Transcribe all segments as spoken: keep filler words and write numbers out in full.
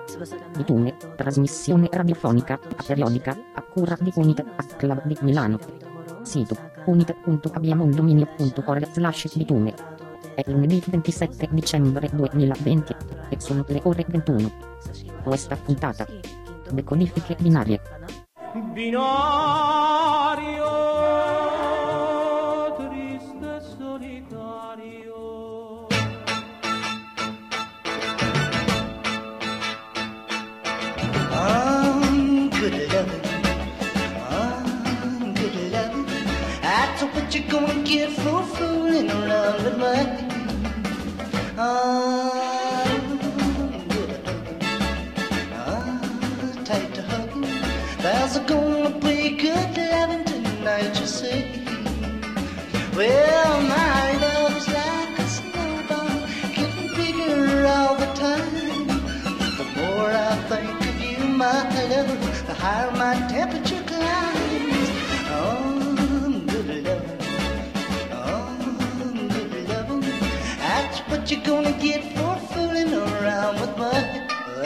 Bitume, trasmissione radiofonica, periodica, a cura di Unit, a Club di Milano. Sito, unit punto abbiamo un dominio punto org slash bitume. È lunedì ventisette dicembre duemilaventi, e sono le ore ventuno. Questa puntata. Decodifiche binarie. Binario, triste e solitario. I'm good loving, I'm good loving. That's what you're gonna get for fooling around with me. I'm good loving, I'm tight to hugging. There's gonna be good loving tonight, you see. Well, my love's like a snowball, getting bigger all the time. The more I think of you, my love, the higher my temperature climbs. Oh, good loving, oh, good loving. That's what you're gonna get for fooling around with my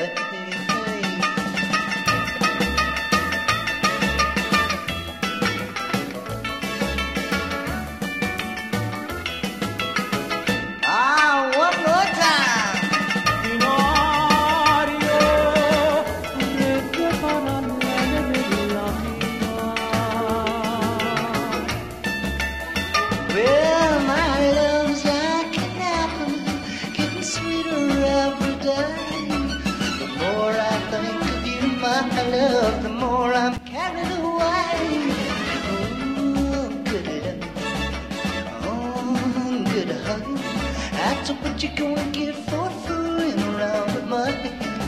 the more I'm carried away. Oh, good loving, oh, good hugging. That's what you're gonna get for fooling around with me.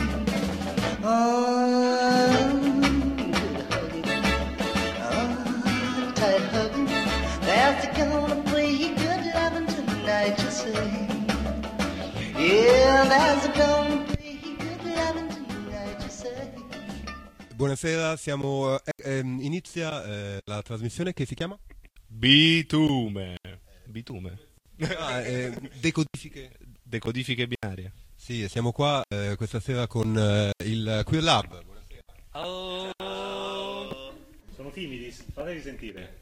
Oh, good hugging, oh, tight hugging. There's gonna be good loving tonight, you say. Yeah, there's gonna be good loving tonight, you say. Buonasera, siamo, eh, ehm, inizia eh, la trasmissione che si chiama? Bitume. Bitume. Ah, eh, decodifiche. Decodifiche binarie. Sì, siamo qua eh, questa sera con eh, il Queer Lab. Buonasera. Oh. Sono timidi, fatevi sentire.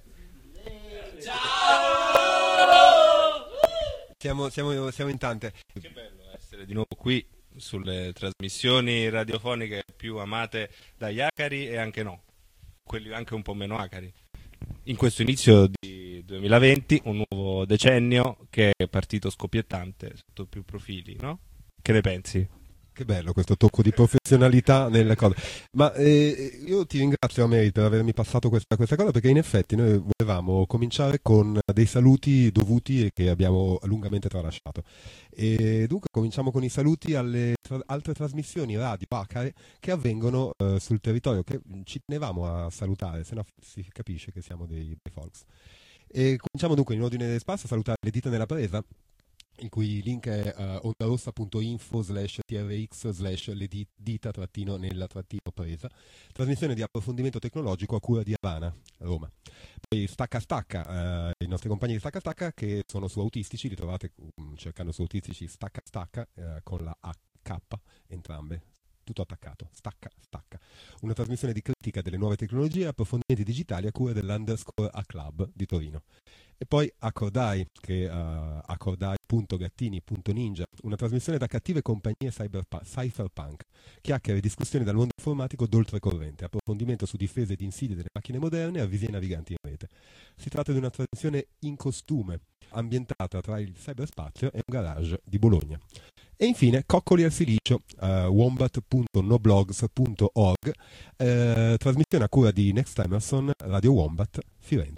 Ciao! Siamo, siamo, siamo in tante. Che bello essere di nuovo qui sulle trasmissioni radiofoniche più amate dagli acari e anche no, quelli anche un po' meno acari. In questo inizio di duemilaventi, un nuovo decennio che è partito scoppiettante sotto più profili, no? Che ne pensi? Che bello questo tocco di professionalità nelle cose. Ma eh, io ti ringrazio, Ameri, per avermi passato questa, questa cosa, perché in effetti noi volevamo cominciare con dei saluti dovuti e che abbiamo lungamente tralasciato. E dunque cominciamo con i saluti alle tra- altre trasmissioni radio acare che avvengono eh, sul territorio, che ci tenevamo a salutare, se no si capisce che siamo dei, dei folks. E cominciamo dunque in ordine del spasso a salutare le dita nella presa, il cui link è uh, ondarossa.info slash trx slash le dita trattino nella trattino presa, trasmissione di approfondimento tecnologico a cura di Havana, Roma. Poi Stacca Stacca, uh, i nostri compagni di Stacca Stacca che sono su Autistici, li trovate um, cercando su Autistici Stacca Stacca uh, con la A K entrambe, tutto attaccato, Stacca Stacca, una trasmissione di critica delle nuove tecnologie e approfondimenti digitali a cura dell'Underscore A Club di Torino. E poi Accordai, che uh, accordai punto gattini punto ninja, una trasmissione da cattive compagnie cyberpunk, cypherpunk, chiacchiere e discussioni dal mondo informatico d'oltrecorrente, approfondimento su difese ed insidie delle macchine moderne e avvisi ai naviganti in rete. Si tratta di una trasmissione in costume, ambientata tra il cyberspazio e un garage di Bologna. E infine Coccoli al Silicio, uh, wombat punto noblogs punto org, eh, trasmissione a cura di Next Emerson, Radio Wombat, Firenze.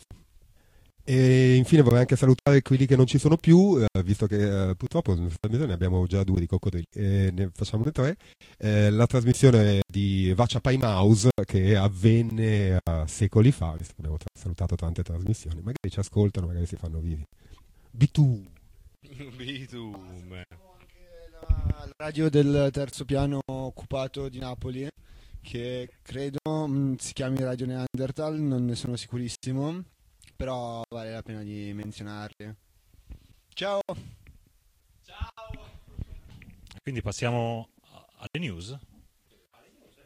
E infine vorrei anche salutare quelli che non ci sono più, eh, visto che eh, purtroppo in questa trasmissione ne abbiamo già due di coccodrilli, e ne facciamo ne tre. Eh, la trasmissione di Vacia Pai Mouse, che avvenne uh, secoli fa, visto che abbiamo tra- salutato tante trasmissioni, magari ci ascoltano, magari si fanno vivi. Bitume. Bitume. La radio del terzo piano occupato di Napoli, che credo mh, si chiami Radio Neanderthal, non ne sono sicurissimo, però vale la pena di menzionarli. Ciao! Ciao! Quindi passiamo alle news?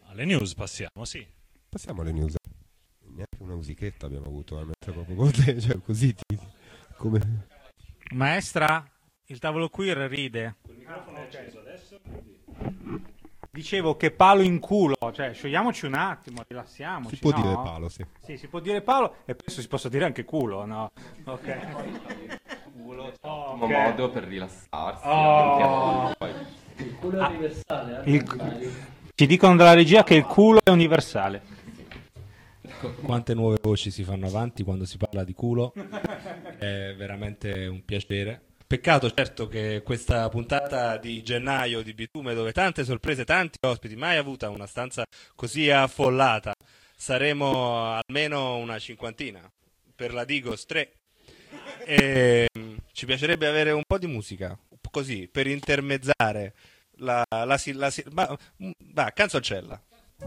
alle news passiamo, sì. Passiamo alle news. Neanche una musichetta abbiamo avuto, eh, mentre proprio con te, cioè così ti... come... Maestra, il tavolo queer ride. Il microfono è acceso adesso. Dicevo che palo in culo, cioè sciogliamoci un attimo, rilassiamoci. Si può no? dire palo, sì. Sì, si può dire palo e penso si possa dire anche culo, no? Ok. Culo, Oh, ottimo ok. modo per rilassarsi. Oh. Anche poi. Il culo è universale, eh? Il- Ci dicono dalla regia che il culo è universale. Quante nuove voci si fanno avanti quando si parla di culo, è veramente un piacere. Peccato certo che questa puntata di gennaio di Bitume, dove tante sorprese, tanti ospiti, mai avuta una stanza così affollata, saremo almeno una cinquantina, per la Digos tre, e ci piacerebbe avere un po' di musica, così, per intermezzare la... la, la, la, la va, va, canzoncella.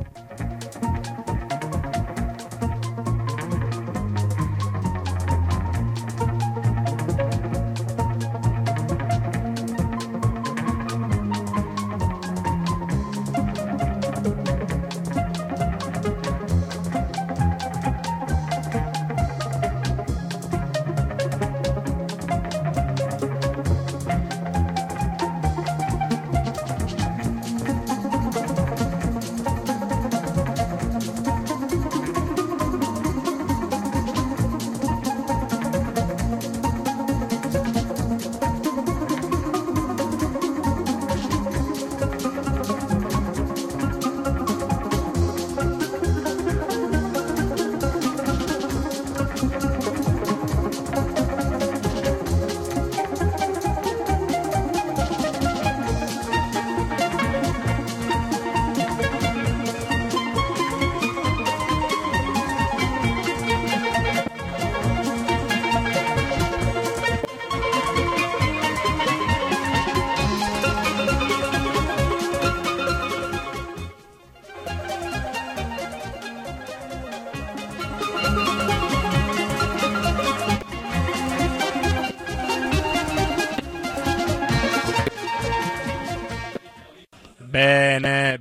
Bene,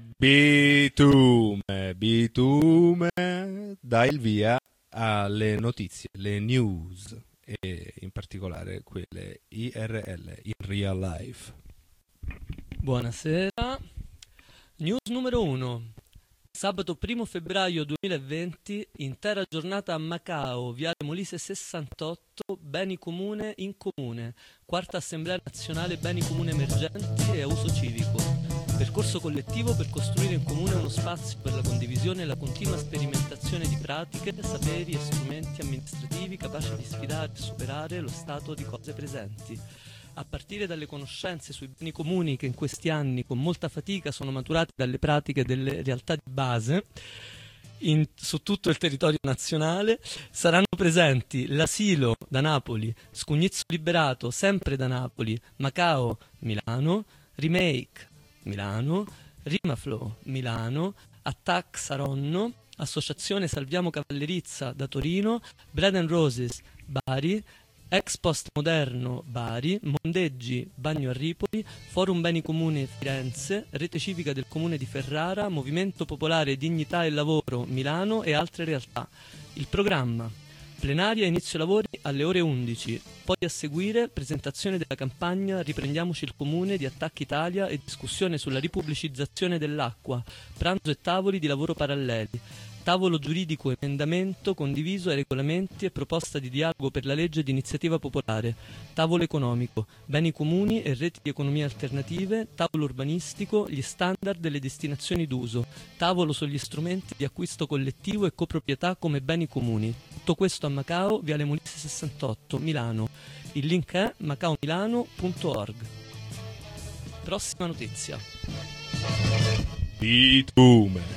Bitume, Bitume dà il via alle notizie, le news, e in particolare quelle I R L, in real life. Buonasera. News numero uno. Sabato primo febbraio duemilaventi, intera giornata a Macao, Viale Molise sessantotto, Beni Comune in Comune, quarta Assemblea Nazionale Beni Comune Emergenti e a uso civico. Percorso collettivo per costruire in comune uno spazio per la condivisione e la continua sperimentazione di pratiche, saperi e strumenti amministrativi capaci di sfidare e superare lo stato di cose presenti. A partire dalle conoscenze sui beni comuni che in questi anni con molta fatica sono maturati dalle pratiche delle realtà di base in, su tutto il territorio nazionale, saranno presenti l'Asilo da Napoli, Scugnizzo Liberato sempre da Napoli, Macao Milano, Remake Milano, Rimaflow Milano, Attack Saronno, Associazione Salviamo Cavallerizza da Torino, Bread and Roses Bari, Ex Post Moderno Bari, Mondeggi Bagno a Ripoli, Forum Beni Comuni Firenze, Rete Civica del Comune di Ferrara, Movimento Popolare Dignità e Lavoro Milano e altre realtà. Il programma: plenaria inizio lavori alle ore undici, poi a seguire presentazione della campagna Riprendiamoci il Comune di Attacchi Italia e discussione sulla ripubblicizzazione dell'acqua, pranzo e tavoli di lavoro paralleli. Tavolo giuridico, emendamento condiviso ai regolamenti e proposta di dialogo per la legge di iniziativa popolare. Tavolo economico, beni comuni e reti di economie alternative. Tavolo urbanistico, gli standard e le destinazioni d'uso. Tavolo sugli strumenti di acquisto collettivo e coproprietà come beni comuni. Tutto questo a Macao, Viale Molise sessantotto, Milano. Il link è macaomilano punto org. Prossima notizia. Bitume.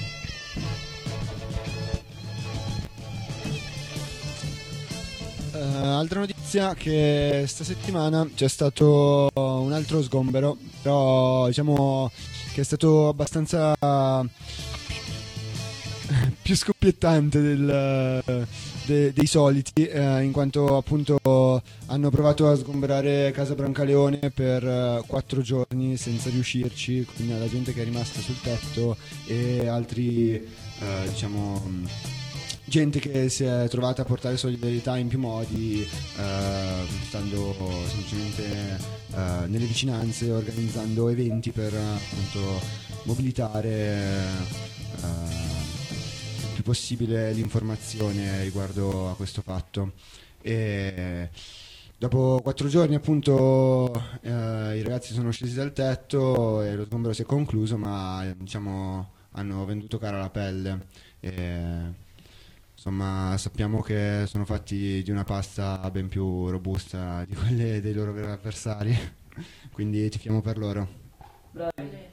Uh, altra notizia, che sta settimana c'è stato un altro sgombero, però diciamo che è stato abbastanza più scoppiettante del, de, dei soliti, eh, in quanto appunto hanno provato a sgombrare Casa Brancaleone per uh, quattro giorni senza riuscirci, con la gente che è rimasta sul tetto e altri, uh, diciamo, gente che si è trovata a portare solidarietà in più modi, uh, stando semplicemente uh, nelle vicinanze, organizzando eventi per uh, appunto mobilitare uh, il più possibile l'informazione riguardo a questo fatto. E dopo quattro giorni appunto uh, i ragazzi sono scesi dal tetto e lo sgombero si è concluso, ma diciamo hanno venduto cara la pelle. E, insomma, sappiamo che sono fatti di una pasta ben più robusta di quelle dei loro veri avversari, quindi tifiamo per loro. Bravi.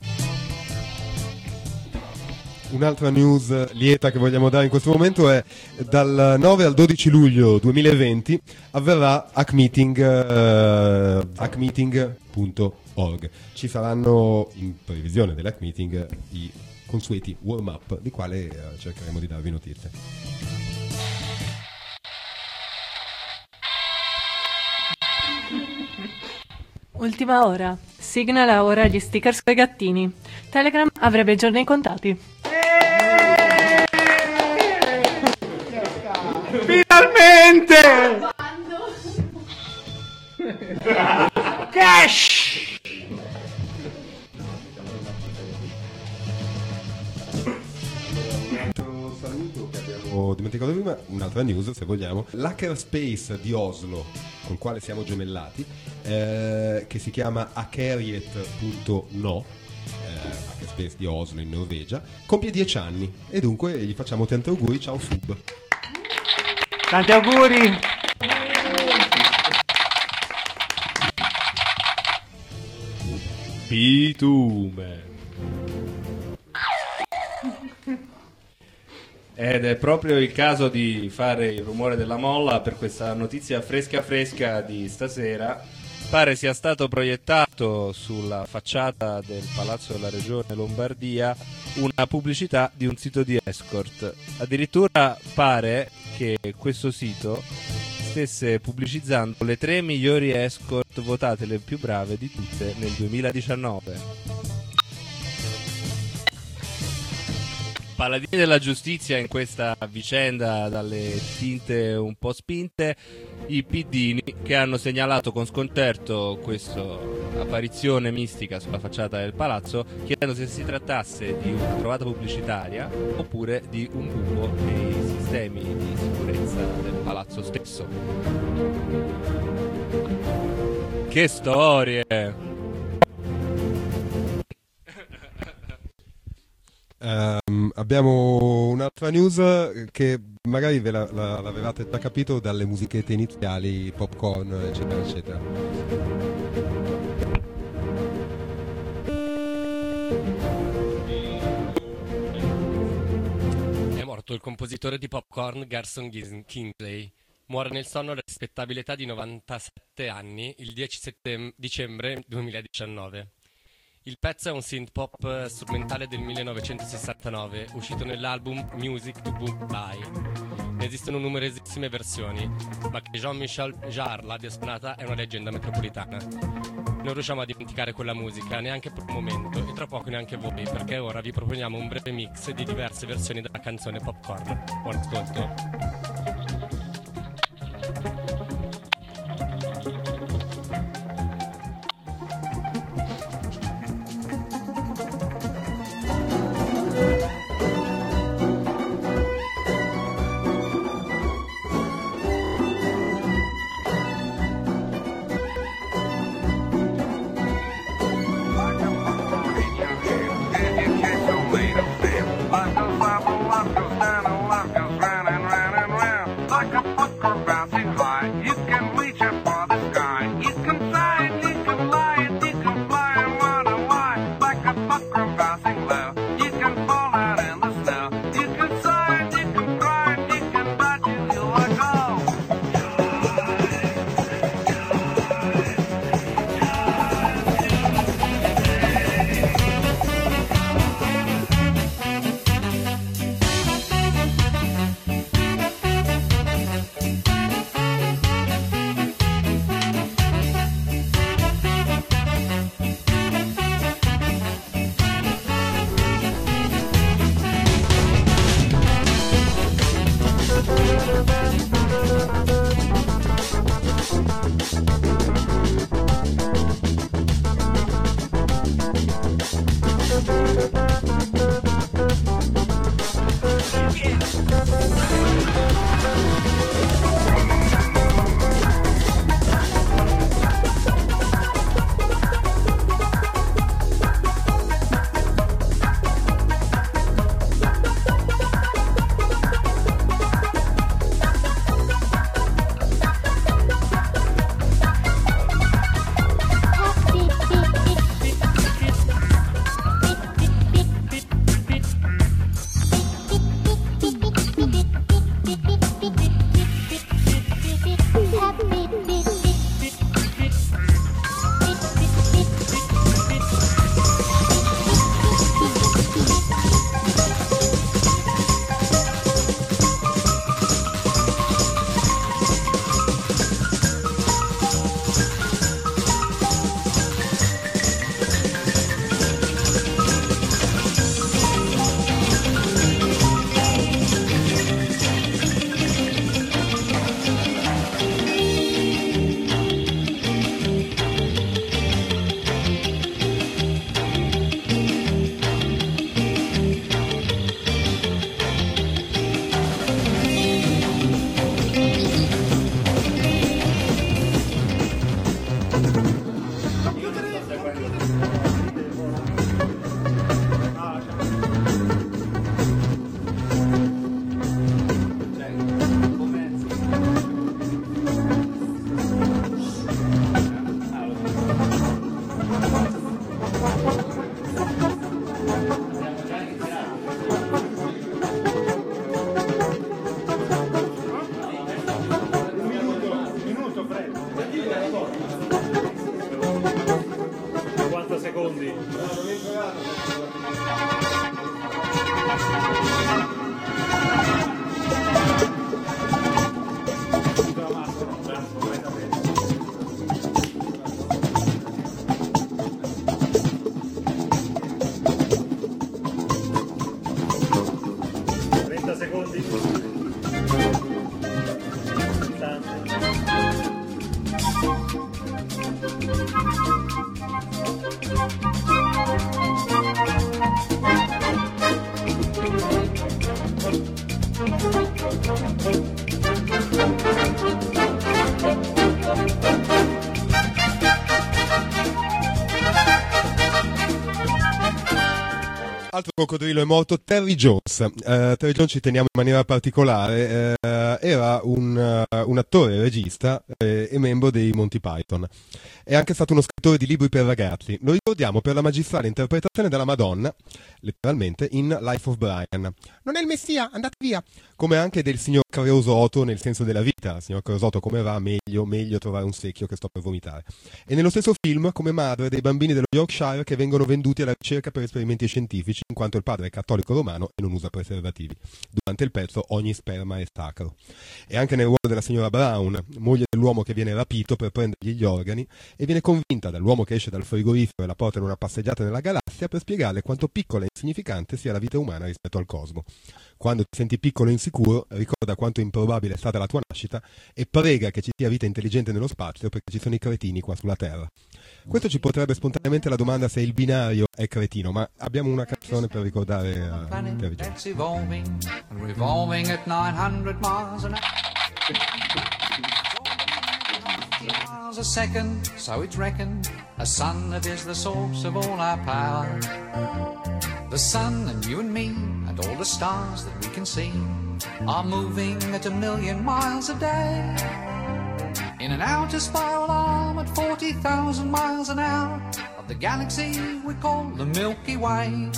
Un'altra news lieta che vogliamo dare in questo momento è: dal nove al dodici luglio duemilaventi avverrà Hack Meeting, uh, hack meeting punto org. Ci saranno, in previsione dell'Hack Meeting, i consueti warm-up, di quale uh, cercheremo di darvi notizie. Ultima ora. Signal ha ora gli stickers coi gattini. Telegram avrebbe i giorni contati. Finalmente! Cash! Saluto che abbiamo dimenticato prima, un'altra news se vogliamo. L'hackerspace di Oslo, col quale siamo gemellati, eh, che si chiama hackeriet punto no, eh, Hackerspace di Oslo in Norvegia, compie dieci anni e dunque gli facciamo tanti auguri. Ciao Fub. Tanti auguri. Bitume. Ed è proprio il caso di fare il rumore della molla per questa notizia fresca fresca di stasera. Pare sia stato proiettato sulla facciata del Palazzo della Regione Lombardia una pubblicità di un sito di escort. Addirittura pare che questo sito stesse pubblicizzando le tre migliori escort votate le più brave di tutte nel duemiladiciannove. Paladini della giustizia in questa vicenda dalle tinte un po' spinte, i piddini che hanno segnalato con sconcerto questa apparizione mistica sulla facciata del palazzo, chiedendo se si trattasse di una trovata pubblicitaria oppure di un buco nei sistemi di sicurezza del palazzo stesso. Che storie! Um, abbiamo un'altra news che magari ve la, la, l'avevate già capito dalle musichette iniziali, popcorn eccetera eccetera. È morto il compositore di popcorn Garson Kingsley. Muore nel sonno alla rispettabile età di novantasette anni il dieci settembre, dicembre duemiladiciannove. Il pezzo è un synth pop strumentale del millenovecentosessantanove, uscito nell'album Music to Book By. Ne esistono numerosissime versioni, ma che Jean-Michel Jarre l'abbia suonata è una leggenda metropolitana. Non riusciamo a dimenticare quella musica, neanche per un momento, e tra poco neanche voi, perché ora vi proponiamo un breve mix di diverse versioni della canzone Popcorn. Buon ascolto. Look, Coccodrillo è morto Terry Jones. Uh, Terry Jones, ci teniamo in maniera particolare, uh, era un, uh, un attore e regista eh, e membro dei Monty Python. È anche stato uno scrittore di libri per ragazzi. Lo ricordiamo per la magistrale interpretazione della Madonna, letteralmente, in Life of Brian. Non è il Messia, andate via! Come anche del signor Creosoto nel senso della vita. Signor Creosoto, come va? Meglio, meglio trovare un secchio che sto per vomitare. E nello stesso film come madre dei bambini dello Yorkshire che vengono venduti alla ricerca per esperimenti scientifici, in quanto il padre è cattolico romano e non usa preservativi. Durante il pezzo ogni sperma è sacro. E anche nel ruolo della signora Brown, moglie dell'uomo che viene rapito per prendergli gli organi e viene convinta dall'uomo che esce dal frigorifero e la porta in una passeggiata nella galassia per spiegarle quanto piccola e insignificante sia la vita umana rispetto al cosmo. Quando ti senti piccolo e insicuro, ricorda quanto improbabile è stata la tua nascita e prega che ci sia vita intelligente nello spazio perché ci sono i cretini qua sulla Terra. Questo ci potrebbe spontaneamente la domanda se il binario è cretino, ma abbiamo una canzone per ricordare a Terry Jones. Evolving and revolving at nine hundred miles an hour. Miles a second, so it's reckoned, a sun that is the source of all our power. The sun and you and me and all the stars that we can see are moving at a million miles a day in an outer spiral arm at forty thousand miles an hour of the galaxy we call the Milky Way.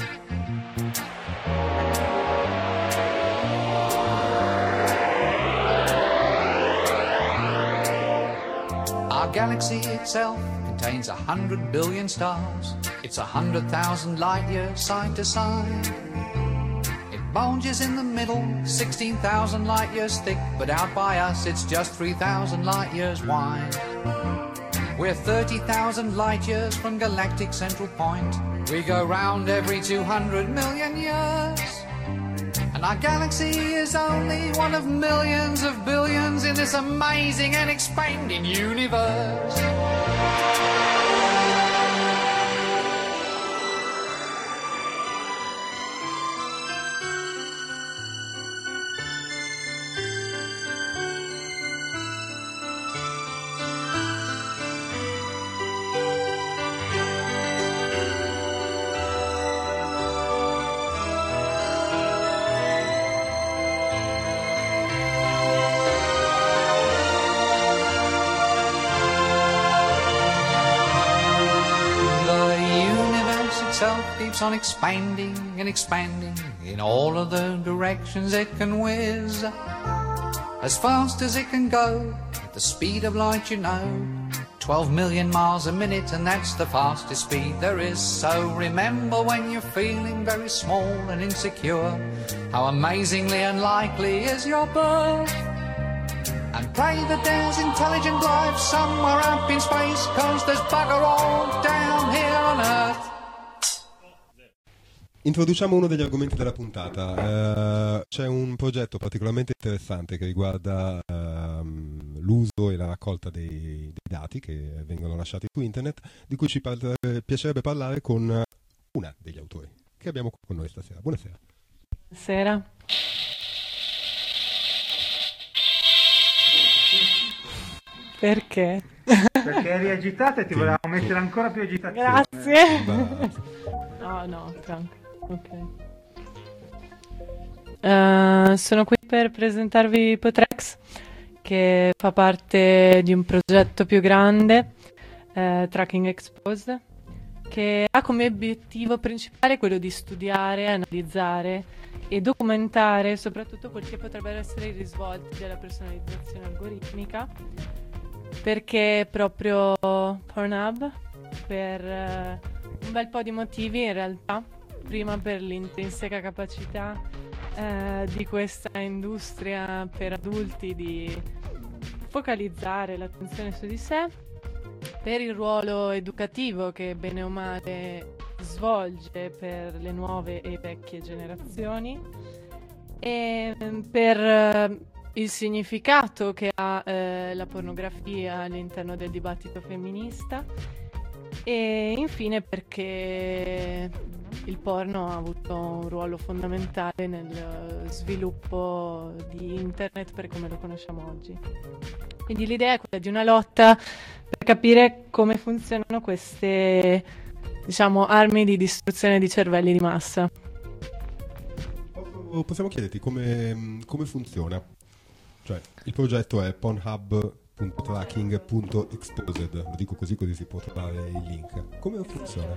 Our galaxy itself contains a hundred billion stars. It's a hundred thousand light years side to side. It bulges in the middle, sixteen thousand light years thick, but out by us it's just three thousand light years wide. We're thirty thousand light years from galactic central point. We go round every two hundred million years. And our galaxy is only one of millions of billions in this amazing and expanding universe. Keeps on expanding and expanding in all of the directions it can whiz, as fast as it can go, at the speed of light, you know, twelve million miles a minute, and that's the fastest speed there is. So remember when you're feeling very small and insecure, how amazingly unlikely is your birth, and pray that there's intelligent life somewhere up in space, 'cause there's bugger all down here on Earth. Introduciamo uno degli argomenti della puntata. Uh, c'è un progetto particolarmente interessante che riguarda uh, l'uso e la raccolta dei, dei dati che vengono lasciati su internet, di cui ci par- piacerebbe parlare con una degli autori che abbiamo con noi stasera. Buonasera. Buonasera. Perché? Perché eri agitata e ti volevamo mettere ancora più agitazione. Grazie. No, no, tranquillo. Ok. Uh, sono qui per presentarvi Potrex, che fa parte di un progetto più grande, uh, Tracking Exposed, che ha come obiettivo principale quello di studiare, analizzare e documentare soprattutto quel che potrebbero essere i risvolti della personalizzazione algoritmica, perché proprio Pornhub, per uh, un bel po' di motivi in realtà, prima per l'intrinseca capacità eh, di questa industria per adulti di focalizzare l'attenzione su di sé, per il ruolo educativo che bene o male svolge per le nuove e vecchie generazioni, e per eh, il significato che ha eh, la pornografia all'interno del dibattito femminista, e infine perché il porno ha avuto un ruolo fondamentale nel sviluppo di internet per come lo conosciamo oggi. Quindi l'idea è quella di una lotta per capire come funzionano queste, diciamo, armi di distruzione di cervelli di massa. possiamo, possiamo chiederti come, come funziona? Cioè, il progetto è pornhub punto tracking punto exposed, lo dico così così si può trovare il link. Come funziona?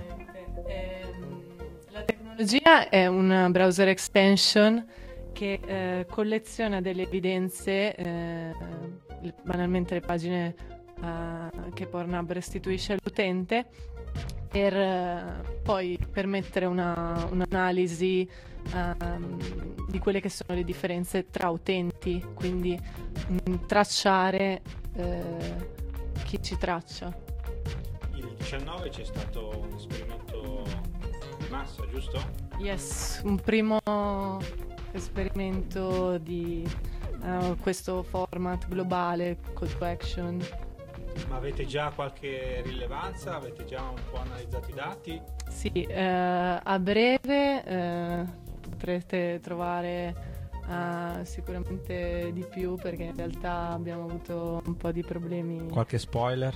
La tecnologia è un browser extension che eh, colleziona delle evidenze, eh, banalmente le pagine eh, che Pornhub restituisce all'utente, per eh, poi permettere una, un'analisi um, di quelle che sono le differenze tra utenti, quindi mh, tracciare eh, chi ci traccia. Il diciannove c'è stato un esperimento di massa, giusto? Yes, un primo esperimento di uh, questo format globale, call to action. Ma avete già qualche rilevanza? Avete già un po' analizzato i dati? Sì, eh, a breve eh, potrete trovare uh, sicuramente di più, perché in realtà abbiamo avuto un po' di problemi. Qualche spoiler?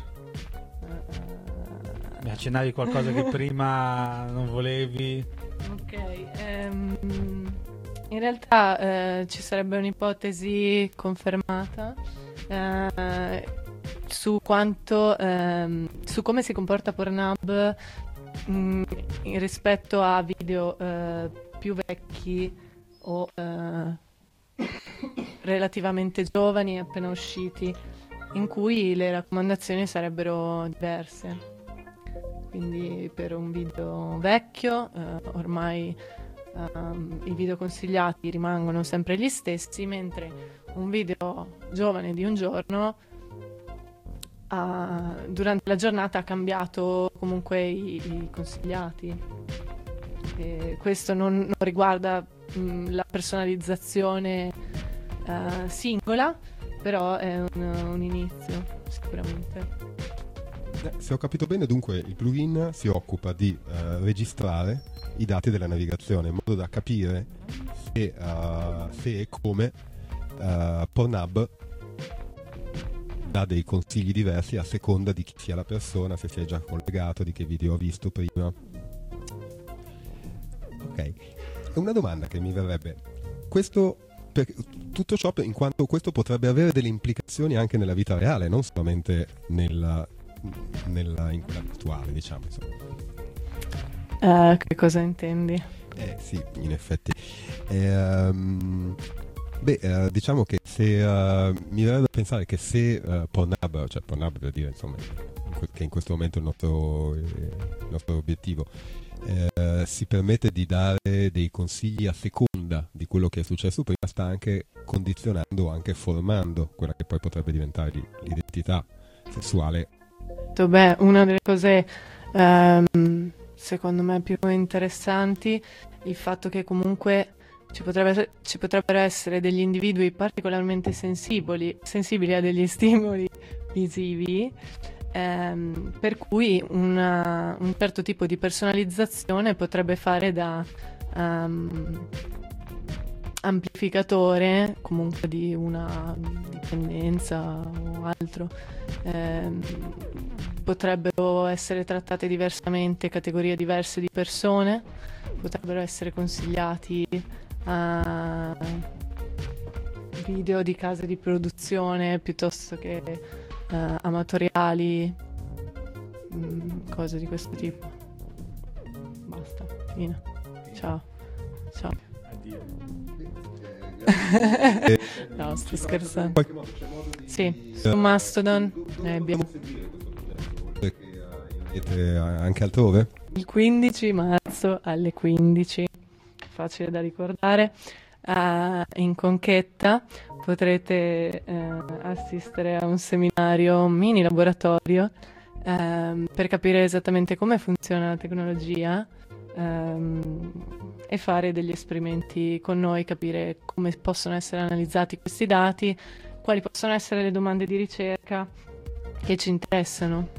Uh, Mi accennavi qualcosa che prima non volevi? Ok, ehm, in realtà eh, ci sarebbe un'ipotesi confermata eh, su quanto ehm, su come si comporta Pornhub mh, in rispetto a video eh, più vecchi o eh, relativamente giovani, appena usciti, in cui le raccomandazioni sarebbero diverse. Quindi per un video vecchio eh, ormai um, i video consigliati rimangono sempre gli stessi, mentre un video giovane di un giorno uh, durante la giornata ha cambiato comunque i, i consigliati. E questo non, non riguarda mh, la personalizzazione uh, singola, però è un, un inizio sicuramente. Se ho capito bene, dunque il plugin si occupa di uh, registrare i dati della navigazione in modo da capire se, uh, se e come uh, Pornhub dà dei consigli diversi a seconda di chi sia la persona, se si è già collegato, di che video ha visto prima. Ok, una domanda che mi verrebbe: questo, per, tutto ciò in quanto questo potrebbe avere delle implicazioni anche nella vita reale, non solamente nella Nella, in quella virtuale, diciamo, insomma. Uh, che cosa intendi? Eh sì, in effetti. Eh, um, beh, uh, diciamo che se uh, mi verrebbe da pensare che se uh, Pornhub, cioè Pornhub per dire, insomma, in que- che in questo momento è il nostro, eh, il nostro obiettivo, eh, si permette di dare dei consigli a seconda di quello che è successo prima, sta anche condizionando, anche formando quella che poi potrebbe diventare l'identità sessuale. Beh, una delle cose ehm, secondo me più interessanti, il fatto che comunque ci, potrebbe, ci potrebbero essere degli individui particolarmente sensibili, sensibili a degli stimoli visivi, ehm, per cui una, un certo tipo di personalizzazione potrebbe fare da um, amplificatore comunque di una dipendenza o altro. Ehm, potrebbero essere trattate diversamente categorie diverse di persone, potrebbero essere consigliati a video di case di produzione piuttosto che uh, amatoriali, mh, cose di questo tipo. Basta, fine. Ciao. Ciao. No, sto scherzando. Sì, su Mastodon ne abbiamo anche altrove? Il quindici marzo alle quindici, facile da ricordare, uh, in Conchetta potrete uh, assistere a un seminario, un mini laboratorio uh, per capire esattamente come funziona la tecnologia um, e fare degli esperimenti con noi, capire come possono essere analizzati questi dati, quali possono essere le domande di ricerca che ci interessano.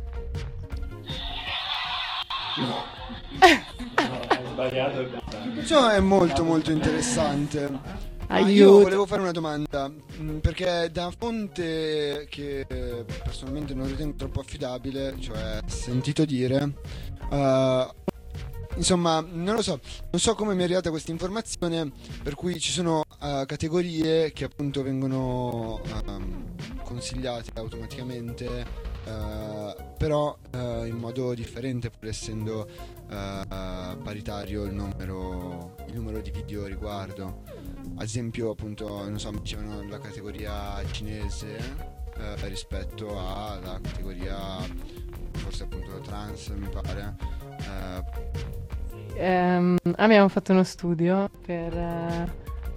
Ciò è molto molto interessante. Ma Aiuto. io volevo fare una domanda, mh, perché da una fonte che personalmente non ritengo troppo affidabile, cioè sentito dire, uh, insomma, non lo so, non so come mi è arrivata questa informazione, per cui ci sono uh, categorie che appunto vengono um, consigliate automaticamente, uh, però uh, in modo differente, pur essendo uh, paritario il numero, il numero di video riguardo. Ad esempio, appunto, non so, mi dicevano la categoria cinese uh, rispetto alla categoria forse appunto trans, mi pare. Uh, Ehm, abbiamo fatto uno studio per eh,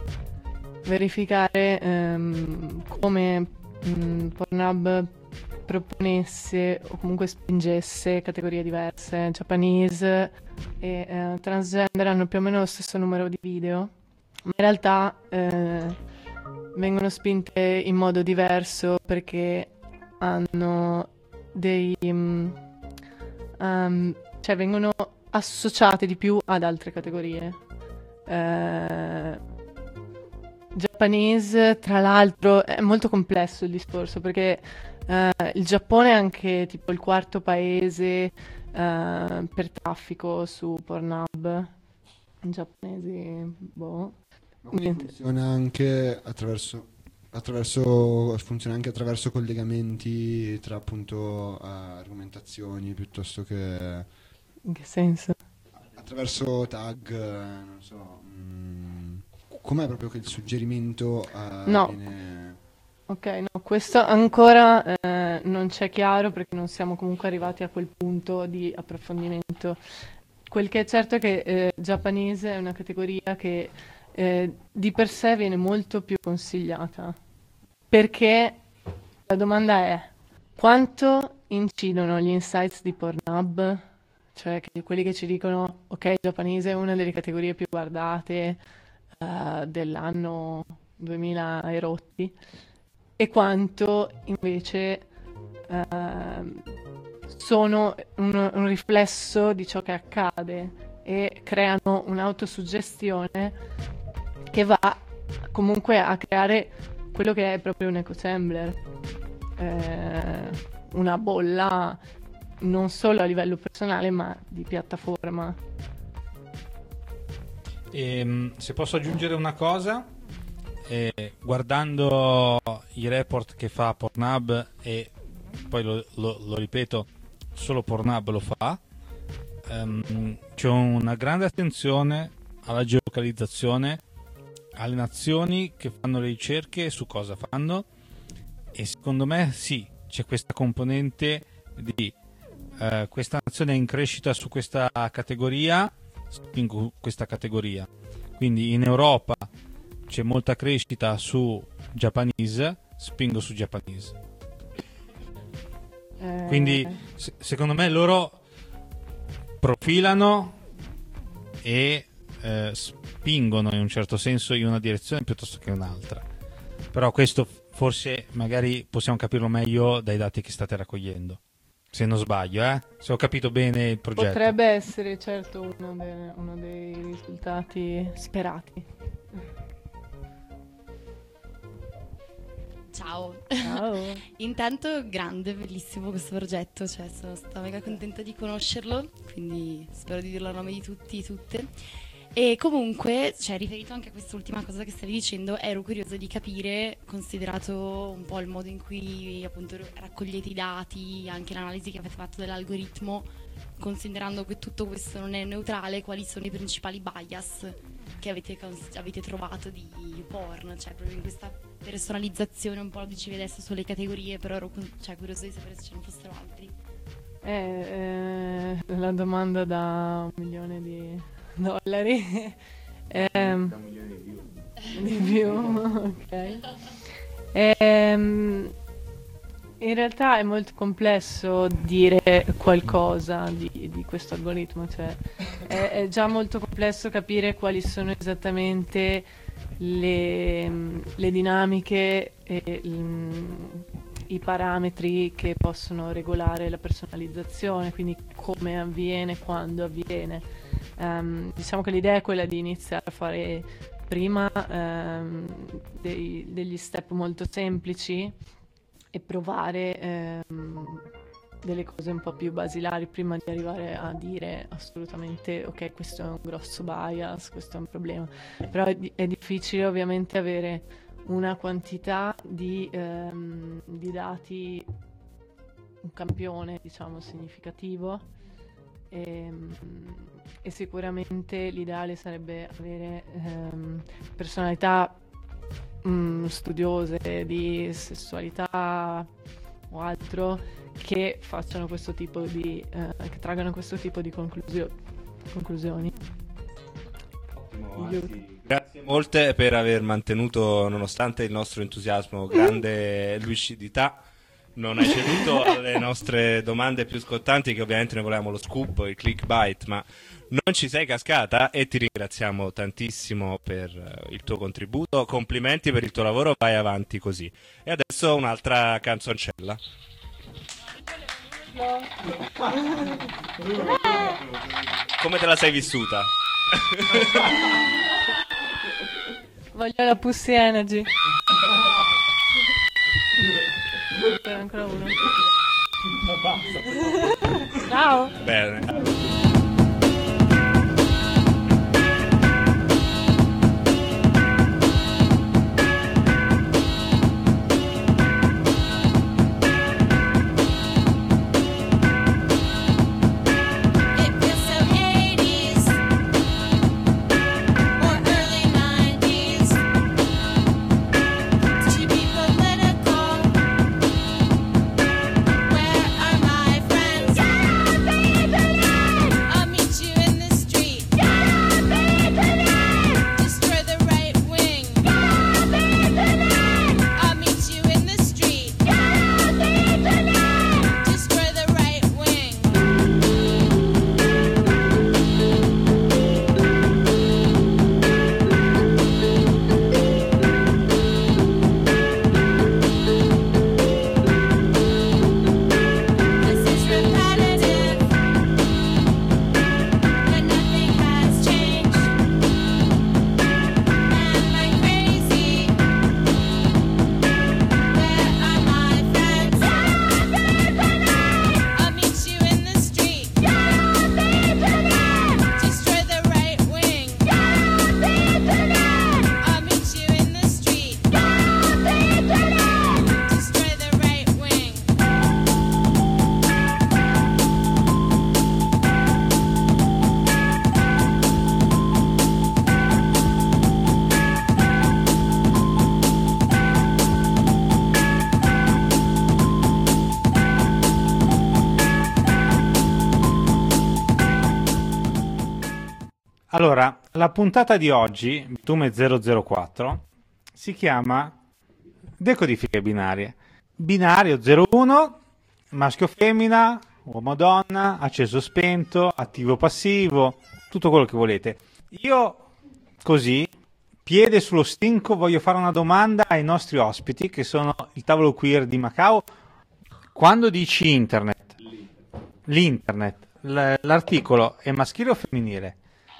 verificare ehm, come mh, Pornhub proponesse o comunque spingesse categorie diverse. Japanese e eh, transgender hanno più o meno lo stesso numero di video, ma in realtà eh, vengono spinte in modo diverso perché hanno dei um, um, cioè vengono associate di più ad altre categorie. Eh, Japanese, tra l'altro, è molto complesso il discorso perché eh, il Giappone è anche tipo il quarto paese eh, per traffico su Pornhub. I giapponesi, boh. Ma quindi funziona anche attraverso, attraverso funziona anche attraverso collegamenti tra appunto uh, argomentazioni piuttosto che. In che senso? Attraverso tag, eh, non so. Mh, com'è proprio che il suggerimento uh, no. viene. Ok, no, questo ancora eh, non c'è chiaro perché non siamo comunque arrivati a quel punto di approfondimento. Quel che è certo è che eh, Japanese è una categoria che eh, di per sé viene molto più consigliata, perché la domanda è: quanto incidono gli insights di Pornhub, cioè che, quelli che ci dicono ok, Japanese è una delle categorie più guardate uh, dell'anno duemila e rotti, e quanto invece uh, sono un, un riflesso di ciò che accade e creano un'autosuggestione che va comunque a creare quello che è proprio un echo chamber, eh, una bolla non solo a livello personale ma di piattaforma. E, se posso aggiungere una cosa, eh, guardando i report che fa Pornhub, e poi lo, lo, lo ripeto, solo Pornhub lo fa, ehm, c'è una grande attenzione alla geolocalizzazione, alle nazioni che fanno le ricerche su cosa fanno, e secondo me sì, c'è questa componente di eh, questa nazione è in crescita su questa categoria, spingo questa categoria, quindi in Europa c'è molta crescita su Japanese, spingo su Japanese. Eh... Quindi se- secondo me loro profilano e eh, spingono in un certo senso in una direzione piuttosto che un'altra, però questo forse magari possiamo capirlo meglio dai dati che state raccogliendo, se non sbaglio, eh? Se ho capito bene il progetto. Potrebbe essere certo uno, de- uno dei risultati sperati. Ciao. Ciao. Intanto grande, bellissimo questo progetto, cioè sono stata mega contenta di conoscerlo, quindi spero di dirlo a nome di tutti e tutte. E comunque, cioè, riferito anche a quest'ultima cosa che stavi dicendo, ero curiosa di capire, considerato un po' il modo in cui appunto raccogliete i dati, anche l'analisi che avete fatto dell'algoritmo, considerando che tutto questo non è neutrale, quali sono i principali bias che avete, avete trovato di porn, cioè proprio in questa personalizzazione, un po' lo dicevi adesso sulle categorie, però ero cioè, curiosa di sapere se ce ne fossero altri. Eh, eh, la domanda da un milione di dollari. ehm, di più, ok. Ehm, in realtà è molto complesso dire qualcosa di, di questo algoritmo, cioè è, è già molto complesso capire quali sono esattamente le, le dinamiche e l, i parametri che possono regolare la personalizzazione, quindi come avviene, quando avviene. Um, diciamo che l'idea è quella di iniziare a fare prima um, dei, degli step molto semplici e provare um, delle cose un po' più basilari prima di arrivare a dire assolutamente ok, questo è un grosso bias, questo è un problema. Però è, di- è difficile ovviamente avere una quantità di, ehm, di dati, un campione diciamo significativo, e, e sicuramente l'ideale sarebbe avere ehm, personalità mh, studiose di sessualità o altro che facciano questo tipo di eh, che traggano questo tipo di conclusio- conclusioni. Aiuto. Grazie molte per aver mantenuto, nonostante il nostro entusiasmo, grande lucidità. Non hai ceduto alle nostre domande più scottanti, che ovviamente noi volevamo lo scoop, il clickbait, ma non ci sei cascata e ti ringraziamo tantissimo per uh, il tuo contributo. Complimenti per il tuo lavoro, vai avanti così. E adesso un'altra canzoncella. Come te la sei vissuta? Voglio la Pussy Energy. Aspetta, ancora uno. Ciao. Bene. Allora, la puntata di oggi, Bitume zero zero quattro, si chiama Decodifiche binarie. Binario zero uno, maschio-femmina, uomo-donna, acceso-spento, attivo-passivo, tutto quello che volete. Io, così, piede sullo stinco, voglio fare una domanda ai nostri ospiti, che sono il tavolo queer di Macao. Quando dici internet, l'internet, l- l'articolo è maschile o femminile?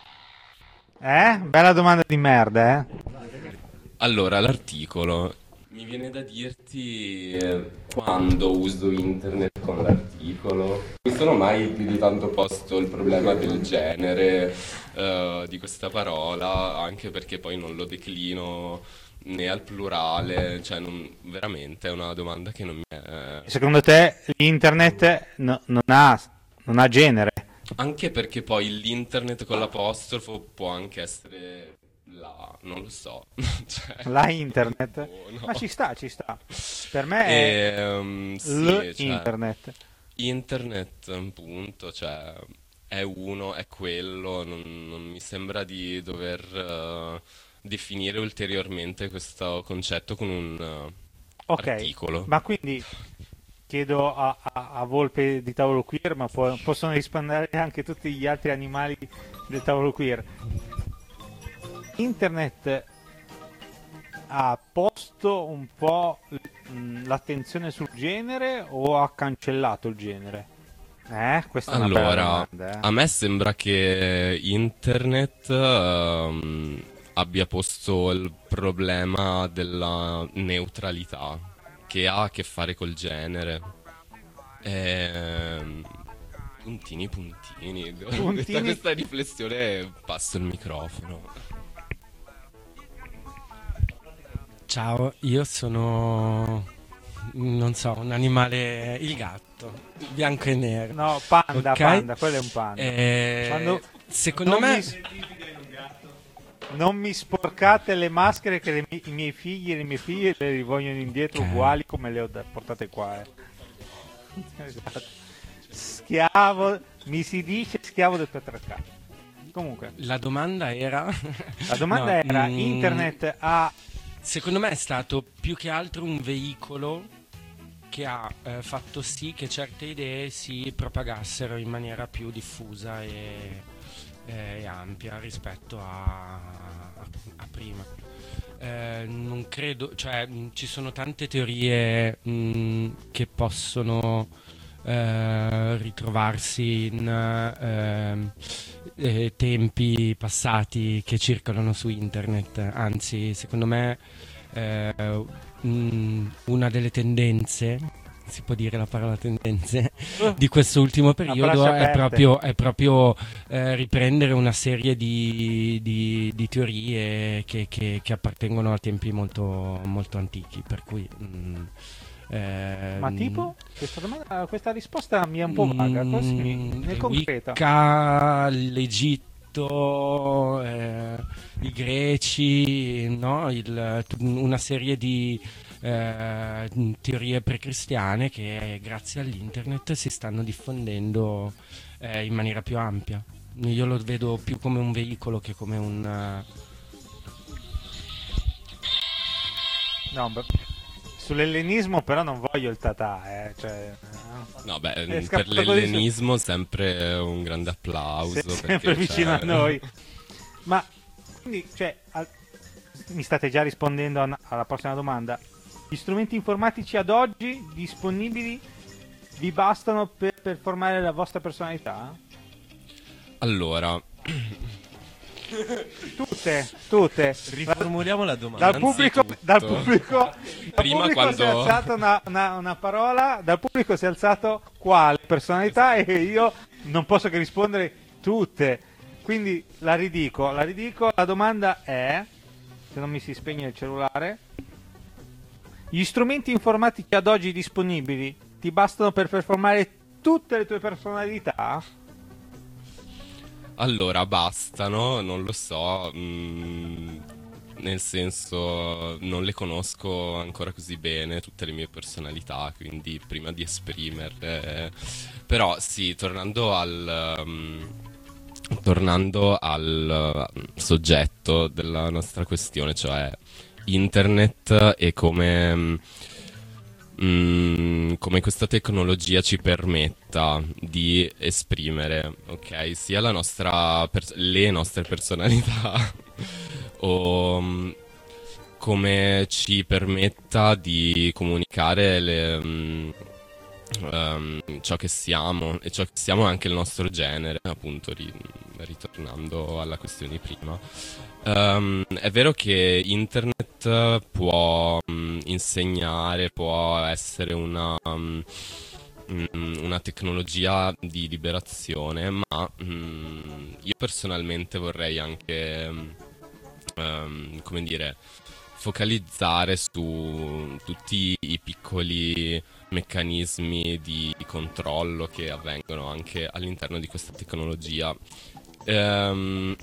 Eh? Bella domanda di merda, eh? Allora, l'articolo. Mi viene da dirti eh, quando uso internet con l'articolo. Mi sono mai più di tanto posto il problema del genere eh, di questa parola, anche perché poi non lo declino né al plurale, cioè non, veramente è una domanda che non mi è... Secondo te l'internet no, non ha, non ha genere? Anche perché poi l'internet con l'apostrofo può anche essere la, non lo so. Cioè, la internet? Oh, no. Ma ci sta, ci sta. Per me è e, um, sì, l- cioè, internet. Internet, appunto, cioè è uno, è quello, non, non mi sembra di dover uh, definire ulteriormente questo concetto con un uh, Ok, articolo. ma quindi chiedo a, a, a Volpe di Tavolo Queer, ma po- possono rispondere anche tutti gli altri animali del Tavolo Queer. Internet ha posto un po' l- l'attenzione sul genere o ha cancellato il genere? Eh, questa è una bella Allora, domanda, eh. a me sembra che internet um, abbia posto il problema della neutralità, che ha a che fare col genere. Ehm, puntini puntini. Puntini. Questa, questa riflessione passo il microfono. Ciao, io sono, non so, un animale, il gatto, bianco e nero. No, panda, Ok? panda, quello è un panda. Eh, Quando- secondo non me... mi- Non mi sporcate le maschere che le mi- i miei figli e le mie figlie le rivogliono indietro Ok. uguali come le ho da- portate qua. eh. Esatto. Schiavo, mi si dice schiavo del patriarcato. Comunque, La domanda era... la domanda No, era, mm, internet ha... Secondo me è stato più che altro un veicolo che ha eh, fatto sì che certe idee si propagassero in maniera più diffusa e, e ampia rispetto a, a- a prima. Eh, non credo, cioè mh, ci sono tante teorie mh, che possono eh, ritrovarsi in ehm, eh, tempi passati che circolano su internet, anzi secondo me eh, mh, una delle tendenze, si può dire la parola tendenze, Uh, di questo ultimo a periodo braccia è aperte. proprio, è proprio eh, riprendere una serie di, di- di teorie che, che- che appartengono a tempi molto, molto antichi, per cui... mh, eh, Ma tipo? Questa, domanda, questa risposta mi è un po' vaga, così, Mm, nel concreto. Wicca, l'Egitto, eh, i greci, no? Il- una serie di eh, teorie precristiane che grazie all'internet si stanno diffondendo eh, in maniera più ampia. Io lo vedo più come un veicolo che come un... eh, No, beh, sull'ellenismo però non voglio il tatà, eh, cioè, No, beh, è per scappato così su- l'ellenismo sempre un grande applauso. Se- perché sempre vicino c'è- a noi. Ma quindi, cioè, al- mi state già rispondendo a una- alla prossima domanda. Gli strumenti informatici ad oggi disponibili vi bastano per, per formare la vostra personalità? Allora, Tutte, tutte. Riformuliamo la domanda. Dal pubblico, Innanzitutto, dal pubblico, dal prima pubblico si è quando- alzata una, una- una parola, dal pubblico si è alzato quale personalità e io non posso che rispondere tutte. Quindi la ridico, la ridico, la domanda è, se non mi si spegne il cellulare, gli strumenti informatici ad oggi disponibili ti bastano per performare tutte le tue personalità? allora bastano, non lo so, mm, nel senso non le conosco ancora così bene tutte le mie personalità, quindi prima di esprimerle. Però sì, tornando al... um, tornando al uh, soggetto della nostra questione, cioè internet e come, mm, mm, come questa tecnologia ci permetta di esprimere, ok, sia la nostra pers- le nostre personalità o mm, come ci permetta di comunicare le, mm, ehm, ciò che siamo e ciò che siamo è anche il nostro genere, appunto ri- ritornando alla questione di prima. Ehm, è vero che internet può mm, insegnare, può essere una, mm, mm, una tecnologia di liberazione, ma mm, io personalmente vorrei anche, mm, ehm, come dire, focalizzare su tutti i piccoli meccanismi di controllo che avvengono anche all'interno di questa tecnologia. Ehm,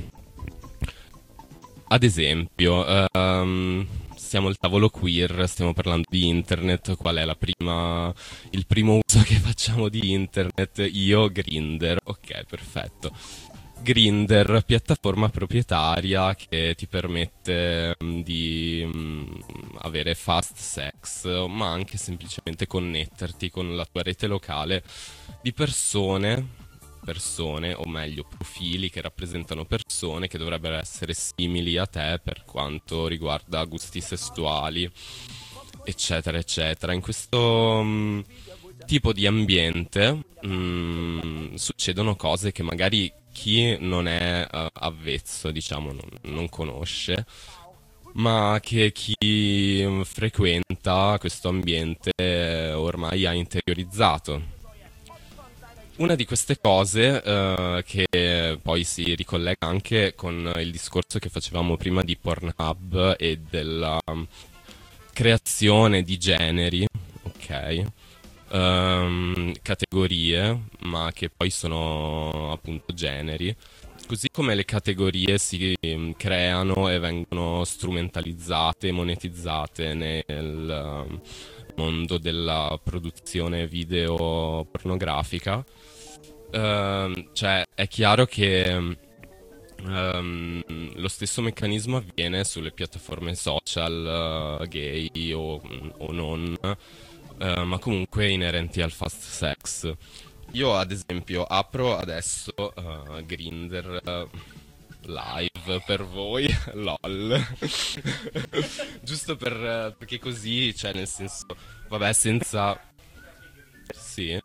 ad esempio, ehm, siamo al tavolo queer, stiamo parlando di internet, qual è la prima, il primo uso che facciamo di internet? Io, Grindr, ok, perfetto. Grindr, piattaforma proprietaria che ti permette mm, di mm, avere fast sex, ma anche semplicemente connetterti con la tua rete locale di persone, persone, o meglio profili che rappresentano persone che dovrebbero essere simili a te per quanto riguarda gusti sessuali, eccetera, eccetera. In questo mm, tipo di ambiente mm, succedono cose che magari chi non è uh, avvezzo, diciamo, non, non conosce, ma che chi mm, frequenta questo ambiente eh, ormai ha interiorizzato. Una di queste cose eh, che poi si ricollega anche con il discorso che facevamo prima di Pornhub e della um, creazione di generi, ok, um, categorie, ma che poi sono appunto generi, così come le categorie si um, creano e vengono strumentalizzate, monetizzate nel um, mondo della produzione video pornografica. Uh, cioè è chiaro che um, lo stesso meccanismo avviene sulle piattaforme social uh, gay o, o non, uh, ma comunque inerenti al fast sex. Io ad esempio apro adesso uh, Grindr uh, live per voi, lol, giusto per, perché così, cioè nel senso, vabbè, senza, sì.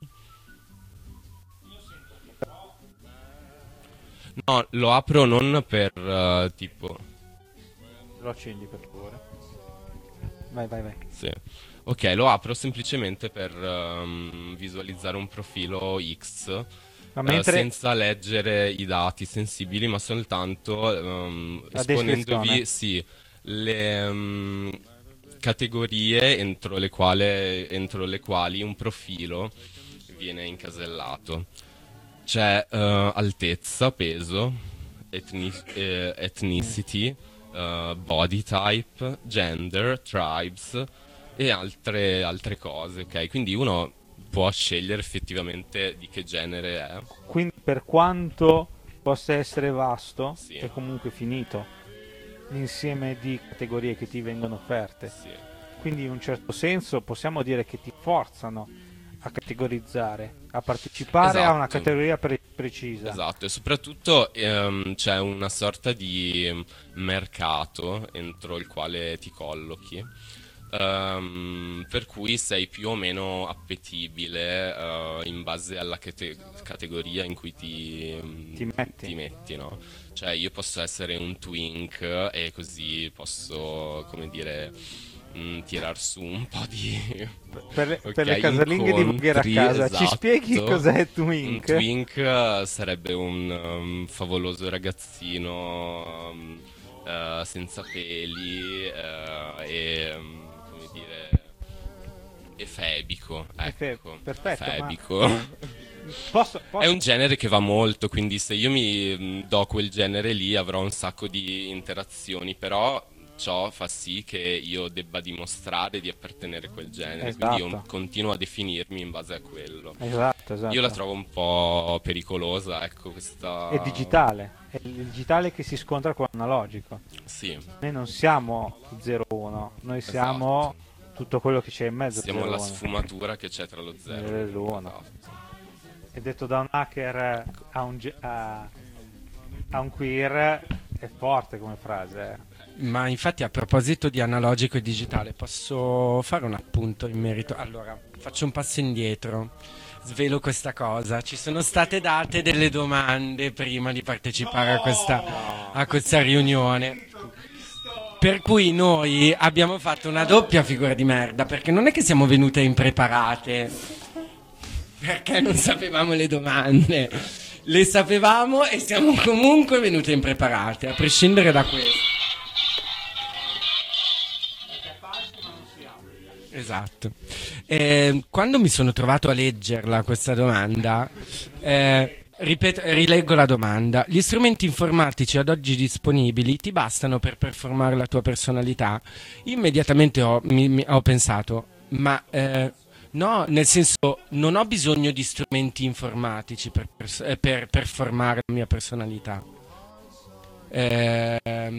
No, lo apro non per uh, tipo... Lo accendi per favore. Vai, vai, vai. Sì. Ok, lo apro semplicemente per um, visualizzare un profilo X, ma mentre... uh, senza leggere i dati sensibili, ma soltanto um, esponendovi sì, le um, categorie entro le, quale, entro le quali un profilo viene incasellato. C'è uh, altezza, peso, etni- eh, ethnicity, uh, body type, gender, tribes e altre, altre cose, ok? Quindi uno può scegliere effettivamente di che genere è. Quindi per quanto possa essere vasto, sì, è comunque finito l'insieme di categorie che ti vengono offerte. Sì. Quindi in un certo senso possiamo dire che ti forzano a categorizzare, a partecipare esatto. a una categoria pre- precisa. Esatto, e soprattutto ehm, c'è una sorta di mercato entro il quale ti collochi, ehm, per cui sei più o meno appetibile eh, in base alla cate- categoria in cui ti, ti metti, ti metti, no? Cioè io posso essere un twink e così posso, come dire... Mm, tirar su un po' di per le, okay, per le casalinghe di Bughiera a casa, esatto. Ci spieghi cos'è twink? Un twink sarebbe un um, favoloso ragazzino um, uh, senza peli uh, e um, come dire efebico, ecco, perfetto, efebico. Ma... Posso, posso... È un genere che va molto, quindi se io mi do quel genere lì avrò un sacco di interazioni, però ciò fa sì che io debba dimostrare di appartenere a quel genere, esatto. Quindi io continuo a definirmi in base a quello. Esatto, esatto. Io la trovo un po' pericolosa, ecco, questa... È digitale, è il digitale che si scontra con l'analogico. Sì. Noi non siamo zero uno, noi siamo esatto. tutto quello che c'è in mezzo. Siamo la sfumatura che c'è tra lo zero e l'uno. È detto da un hacker a un, a, a un queer, è forte come frase, eh. Ma infatti a proposito di analogico e digitale posso fare un appunto in merito? Allora, faccio un passo indietro, svelo questa cosa. Ci sono state date delle domande prima di partecipare a questa, a questa riunione, per cui noi abbiamo fatto una doppia figura di merda, perché non è che siamo venute impreparate, perché non sapevamo le domande, le sapevamo e siamo comunque venute impreparate, a prescindere da questo. Esatto. Eh, quando mi sono trovato a leggerla questa domanda, eh, ripeto, rileggo la domanda. Gli strumenti informatici ad oggi disponibili ti bastano per performare la tua personalità? Immediatamente ho, mi, mi, ho pensato, ma eh, no, nel senso non ho bisogno di strumenti informatici per, per, per performare la mia personalità. Eh,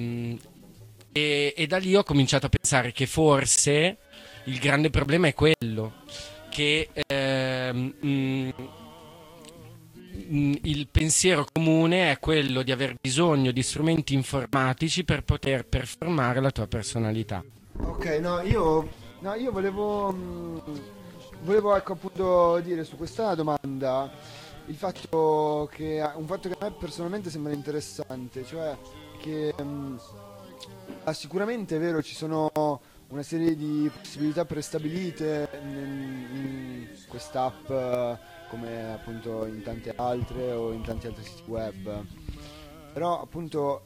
e, e da lì ho cominciato a pensare che forse il grande problema è quello che ehm, mh, mh, il pensiero comune è quello di aver bisogno di strumenti informatici per poter performare la tua personalità. Ok, no, io, no, io volevo, mh, volevo ecco appunto dire su questa domanda il fatto che un fatto che a me personalmente sembra interessante, cioè che mh, sicuramente è vero, ci sono una serie di possibilità prestabilite in, in quest'app, eh, come appunto in tante altre o in tanti altri siti web. Però appunto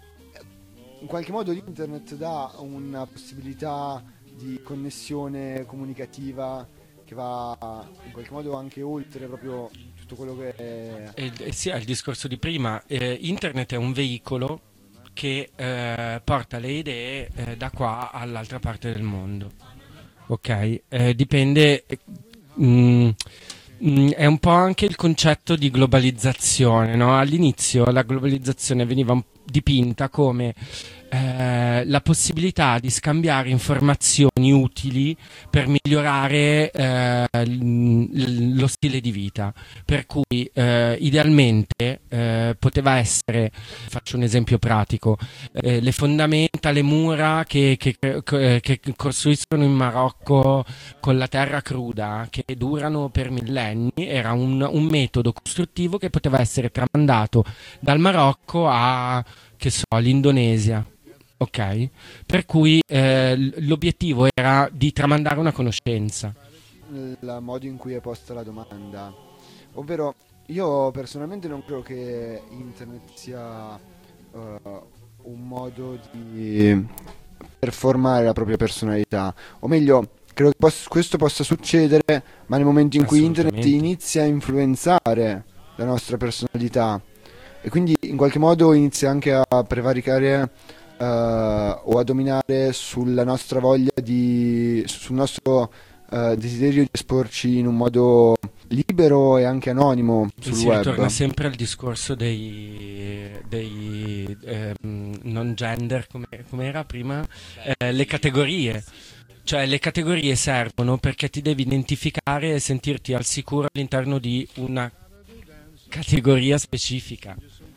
in qualche modo l'internet dà una possibilità di connessione comunicativa che va in qualche modo anche oltre proprio tutto quello che è... Eh, eh, sì, è il discorso di prima. Eh, internet è un veicolo che eh, porta le idee eh, da qua all'altra parte del mondo. Ok? Eh, dipende... Eh, mh, mh, è un po' anche il concetto di globalizzazione, no? All'inizio la globalizzazione veniva un- dipinta come eh, la possibilità di scambiare informazioni utili per migliorare eh, l- lo stile di vita, per cui eh, idealmente eh, poteva essere, faccio un esempio pratico, eh, le fondamenta, le mura che, che, che, che costruiscono in Marocco con la terra cruda, che durano per millenni, era un, un metodo costruttivo che poteva essere tramandato dal Marocco a, che so, l'Indonesia. Ok? Per cui eh, l- l'obiettivo era di tramandare una conoscenza. Il modo in cui è posta la domanda, ovvero io personalmente non credo che internet sia uh, un modo di performare la propria personalità, o meglio credo che poss- questo possa succedere, ma nel momento in cui internet inizia a influenzare la nostra personalità e quindi in qualche modo inizia anche a prevaricare uh, o a dominare sulla nostra voglia di sul nostro Uh, desiderio di esporci in un modo libero e anche anonimo sul si web. ritorna sempre al discorso dei, dei ehm, non gender, come era prima, eh, le categorie. Cioè le categorie servono perché ti devi identificare e sentirti al sicuro all'interno di una categoria specifica.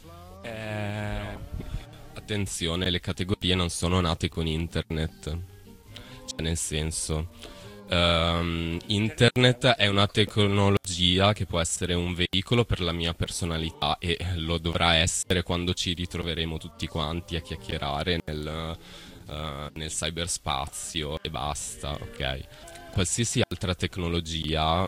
Eh... Attenzione, le categorie non sono nate con internet, cioè nel senso... Um, internet è una tecnologia che può essere un veicolo per la mia personalità e lo dovrà essere quando ci ritroveremo tutti quanti a chiacchierare nel, uh, nel cyberspazio e basta, ok? Qualsiasi altra tecnologia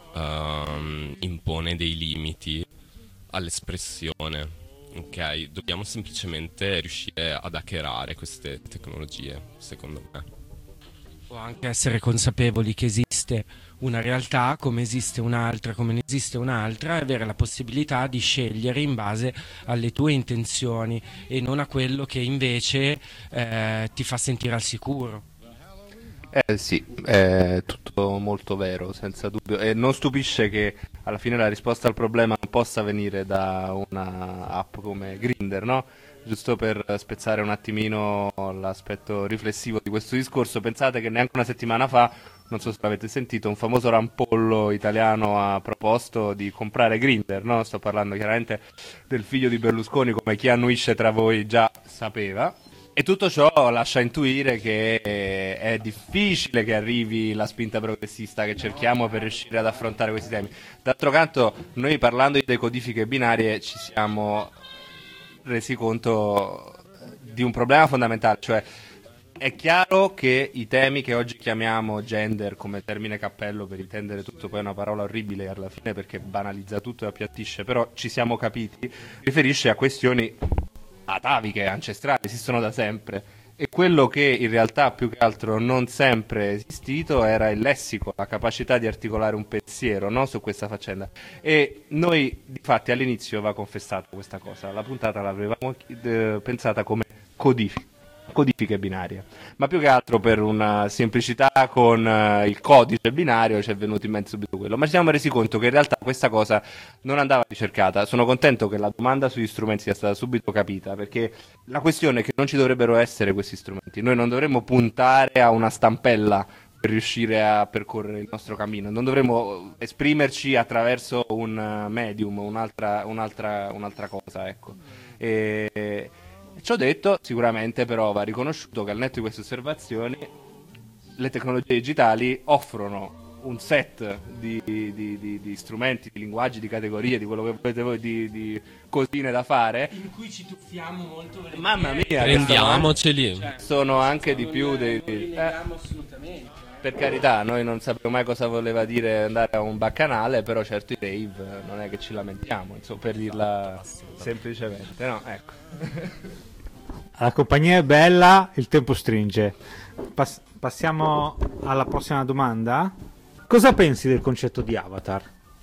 um, impone dei limiti all'espressione, ok? Dobbiamo semplicemente riuscire ad hackerare queste tecnologie, secondo me. O anche essere consapevoli che esiste una realtà come esiste un'altra, come ne esiste un'altra, e avere la possibilità di scegliere in base alle tue intenzioni e non a quello che invece eh, ti fa sentire al sicuro. Eh sì, è tutto molto vero, senza dubbio. E non stupisce che alla fine la risposta al problema non possa venire da una app come Grindr, no? Giusto per spezzare un attimino l'aspetto riflessivo di questo discorso, pensate che neanche una settimana fa, non so se l'avete sentito, un famoso rampollo italiano ha proposto di comprare Grindr, no? Sto parlando chiaramente del figlio di Berlusconi, come chi annuisce tra voi già sapeva. E tutto ciò lascia intuire che è difficile che arrivi la spinta progressista che cerchiamo per riuscire ad affrontare questi temi. D'altro canto, noi parlando di decodifiche binarie ci siamo resi conto di un problema fondamentale, cioè è chiaro che i temi che oggi chiamiamo gender come termine cappello per intendere tutto, poi è una parola orribile alla fine perché banalizza tutto e appiattisce, però ci siamo capiti, riferisce a questioni ataviche, ancestrali, esistono da sempre, e quello che in realtà più che altro non sempre è esistito era il lessico, la capacità di articolare un pensiero, no, su questa faccenda. E noi difatti all'inizio va confessato questa cosa, la puntata l'avevamo eh, pensata come codifica. Codifiche binarie, ma più che altro per una semplicità con uh, il codice binario ci è venuto in mente subito quello, ma ci siamo resi conto che in realtà questa cosa non andava ricercata. Sono contento che la domanda sugli strumenti sia stata subito capita, perché la questione è che non ci dovrebbero essere questi strumenti, noi non dovremmo puntare a una stampella per riuscire a percorrere il nostro cammino, non dovremmo esprimerci attraverso un medium, un'altra, un'altra, un'altra cosa, ecco. E ciò detto, sicuramente però va riconosciuto che al netto di queste osservazioni le tecnologie digitali offrono un set di, di, di, di strumenti, di linguaggi, di categorie, di quello che volete voi, di, di cosine da fare, in cui ci tuffiamo molto volentieri. Mamma mia, prendiamoceli. Cioè, sono anche di più dei, dei- eh, per carità, noi non sappiamo mai cosa voleva dire andare a un baccanale, però certo i rave non è che ci lamentiamo, insomma, per dirla semplicemente, no, ecco. La compagnia è bella, il tempo stringe. Pass- passiamo alla prossima domanda. Cosa pensi del concetto di avatar?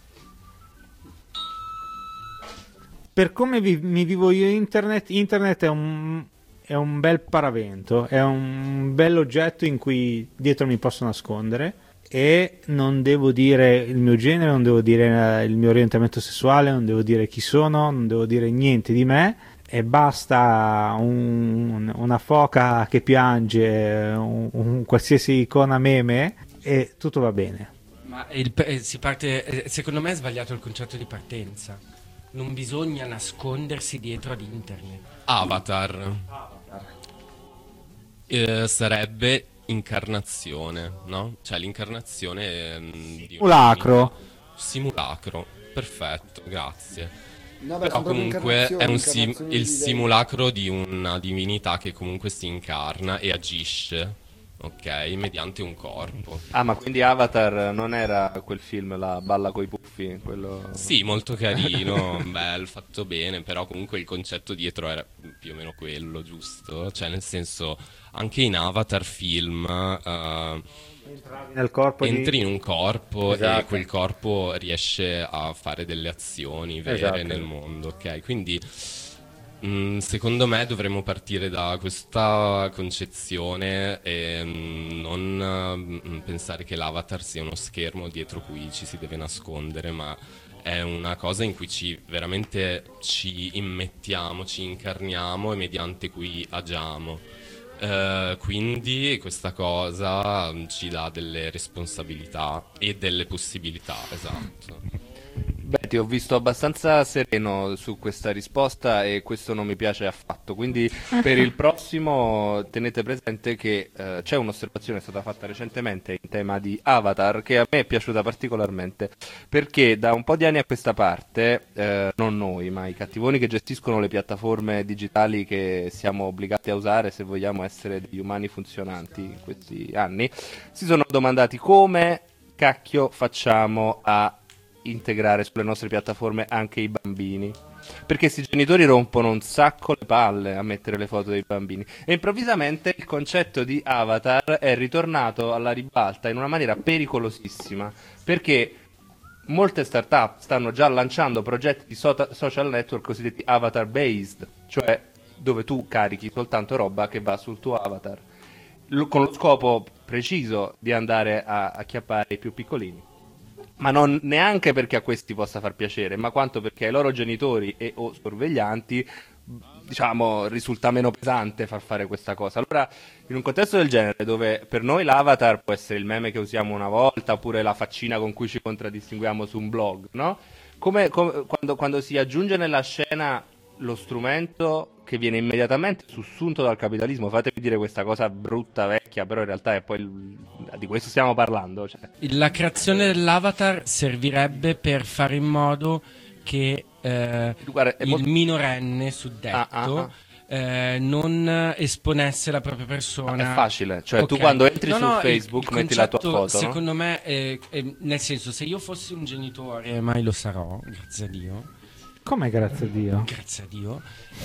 Per come vi- mi vivo io internet, internet è un, è un bel paravento, è un bel oggetto in cui dietro mi posso nascondere e non devo dire il mio genere, non devo dire il mio orientamento sessuale, non devo dire chi sono, non devo dire niente di me. E basta un- una foca che piange, un, un qualsiasi icona meme e tutto va bene. Ma il, eh, si parte, eh, secondo me è sbagliato il concetto di partenza. Non bisogna nascondersi dietro ad internet. Avatar. Eh, sarebbe incarnazione, no? Cioè l'incarnazione ehm, di Simulacro. una- simulacro, perfetto, grazie. No, beh, Però sono proprio comunque è incarnazioni, un sim- incarnazioni il di dei. simulacro di una divinità che comunque si incarna e agisce, ok, mediante un corpo. Ah, ma quindi Avatar non era quel film, la balla coi puffi, quello... Sì, molto carino, bello, fatto bene, però comunque il concetto dietro era più o meno quello, giusto? Cioè, nel senso, anche in Avatar film eh, Nel corpo di- entri in un corpo e Esatto. quel corpo riesce a fare delle azioni vere Esatto. nel mondo, ok? Quindi mm, secondo me dovremmo partire da questa concezione e mm, non mm, pensare che l'avatar sia uno schermo dietro cui ci si deve nascondere, ma è una cosa in cui ci veramente ci immettiamo, ci incarniamo e mediante cui agiamo. Eh, quindi questa cosa mm, ci dà delle responsabilità e delle possibilità, esatto. Beh, ti ho visto abbastanza sereno su questa risposta e questo non mi piace affatto, quindi per il prossimo tenete presente che eh, c'è un'osservazione che è stata fatta recentemente in tema di Avatar che a me è piaciuta particolarmente, perché da un po' di anni a questa parte, eh, non noi, ma i cattivoni che gestiscono le piattaforme digitali che siamo obbligati a usare se vogliamo essere degli umani funzionanti in questi anni, si sono domandati come cacchio facciamo a integrare sulle nostre piattaforme anche i bambini, perché questi genitori rompono un sacco le palle a mettere le foto dei bambini e improvvisamente il concetto di avatar è ritornato alla ribalta in una maniera pericolosissima, perché molte startup stanno già lanciando progetti di so- social network cosiddetti avatar based, cioè dove tu carichi soltanto roba che va sul tuo avatar, lo- con lo scopo preciso di andare a acchiappare i più piccolini. Ma non neanche perché a questi possa far piacere, ma quanto perché ai loro genitori e o sorveglianti, diciamo, risulta meno pesante far fare questa cosa. Allora, in un contesto del genere, dove per noi l'avatar può essere il meme che usiamo una volta, oppure la faccina con cui ci contraddistinguiamo su un blog, no? Come, come- quando, quando si aggiunge nella scena lo strumento che viene immediatamente sussunto dal capitalismo, fatemi dire questa cosa brutta, vecchia, però in realtà è poi il- di questo stiamo parlando. Cioè. La creazione dell'avatar servirebbe per fare in modo che eh, Guarda, è il molto- minorenne suddetto Ah, ah, ah. eh, non esponesse la propria persona. È facile, cioè tu Ok. quando entri No, su no, il- Facebook il metti la tua concetto, foto, no? secondo me, è- è- nel senso, se io fossi un genitore, e mai lo sarò, grazie a Dio. Come grazie a Dio? Grazie a Dio.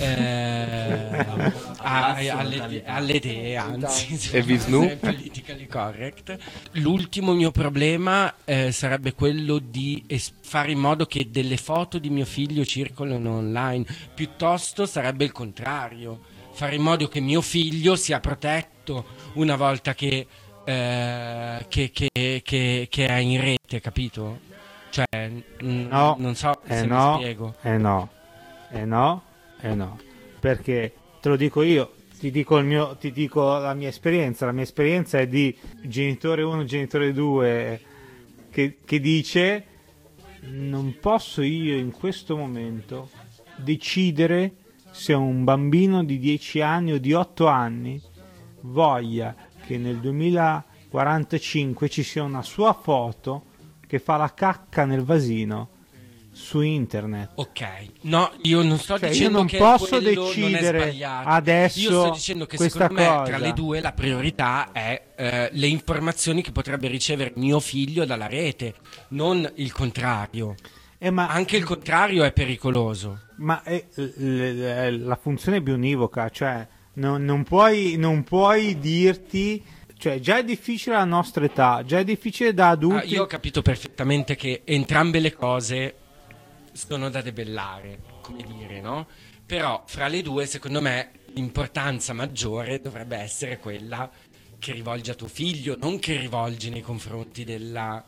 Eh, a- alle, alle idee, anzi, E Vishnu? è politically correct. L'ultimo mio problema eh, sarebbe quello di es- fare in modo che delle foto di mio figlio circolino online. Piuttosto sarebbe il contrario, fare in modo che mio figlio sia protetto una volta che, eh, che, che, che, che è in rete, capito? Cioè, mm, No, non so eh se no, mi spiego. eh no, eh no, eh no, perché te lo dico io, ti dico, il mio, ti dico la mia esperienza, la mia esperienza è di genitore uno, genitore due, che, che dice non posso io in questo momento decidere se un bambino di dieci anni o di otto anni voglia che nel duemilaquaranta quarantacinque ci sia una sua foto che fa la cacca nel vasino su internet. Ok, no, io non sto Cioè, dicendo io non che posso quello non è decidere sbagliato. adesso Io sto dicendo che questa secondo me cosa. tra le due la priorità è eh, le informazioni che potrebbe ricevere mio figlio dalla rete, non il contrario. Eh, ma... Anche il contrario è pericoloso. Ma è, l- l- la funzione è bionivoca, cioè non, non puoi, non puoi dirti, cioè già è difficile alla nostra età, già è difficile da adulti. Ah, io ho capito perfettamente che entrambe le cose sono da debellare, come dire, no? Però fra le due, secondo me, l'importanza maggiore dovrebbe essere quella che rivolgi a tuo figlio, non che rivolgi nei confronti della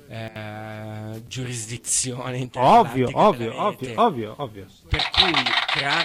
eh, giurisdizione Ovvio, intergalattica ovvio, della ovvio, rete. ovvio, ovvio. Per cui creare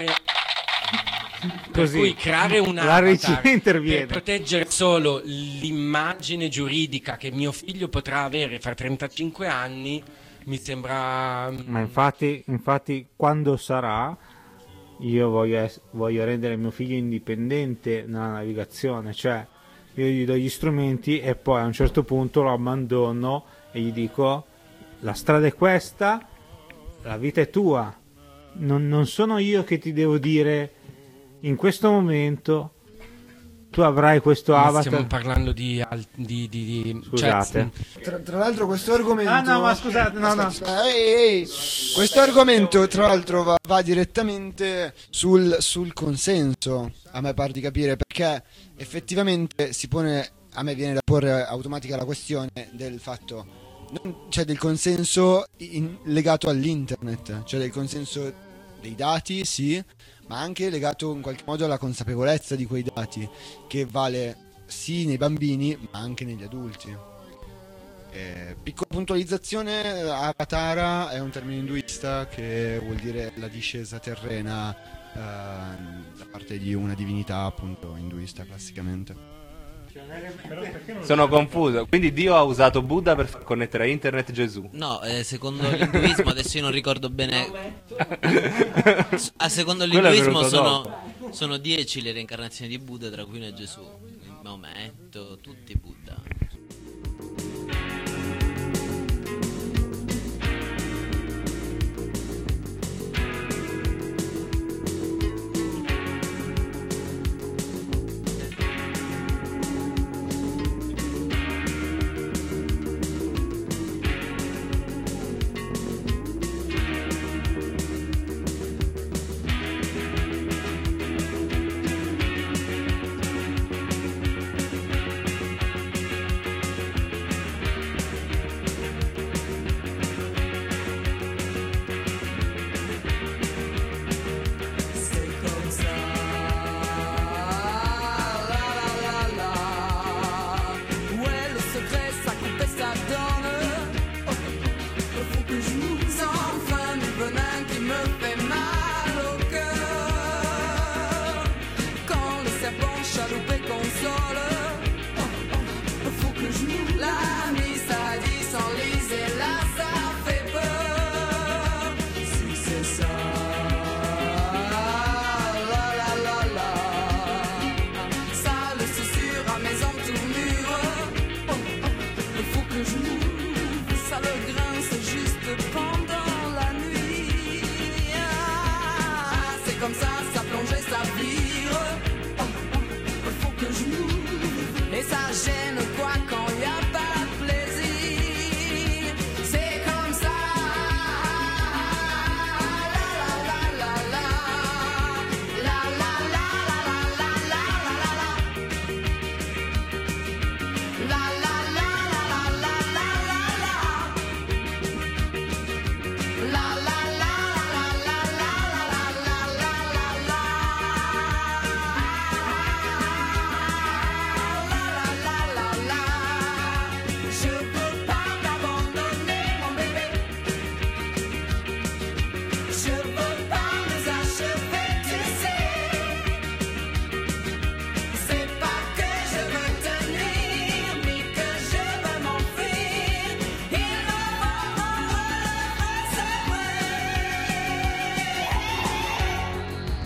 per Così, cui creare un la regia avatar interviene. per proteggere solo l'immagine giuridica che mio figlio potrà avere fra trentacinque anni mi sembra. Ma infatti, infatti quando sarà, io voglio, ess- voglio rendere mio figlio indipendente nella navigazione, cioè io gli do gli strumenti e poi a un certo punto lo abbandono e gli dico la strada è questa, la vita è tua, non, non sono io che ti devo dire in questo momento tu avrai questo Ma avatar. stiamo parlando di, al- di, di, di Scusate. cioè, Tra, tra l'altro questo argomento... Ah no, ma scusate, no, no. Aspetta, ehi, ehi. Questo argomento tra l'altro va, va direttamente sul, sul consenso, a me pare di capire, perché effettivamente si pone, a me viene da porre automatica la questione del fatto, non, cioè del consenso in- legato all'internet, cioè del consenso dei dati, sì, ma anche legato in qualche modo alla consapevolezza di quei dati, che vale sì nei bambini ma anche negli adulti. Eh, piccola puntualizzazione, Avatara è un termine induista che vuol dire la discesa terrena eh, da parte di una divinità appunto induista classicamente. Sono confuso. Quindi Dio ha usato Buddha per far connettere a internet Gesù. No, eh, secondo l'induismo, adesso io non ricordo bene. Ah, secondo Quello è l'induismo venuto sono, sono dieci le reincarnazioni di Buddha, tra cui una Gesù, Maometto, tutti Buddha.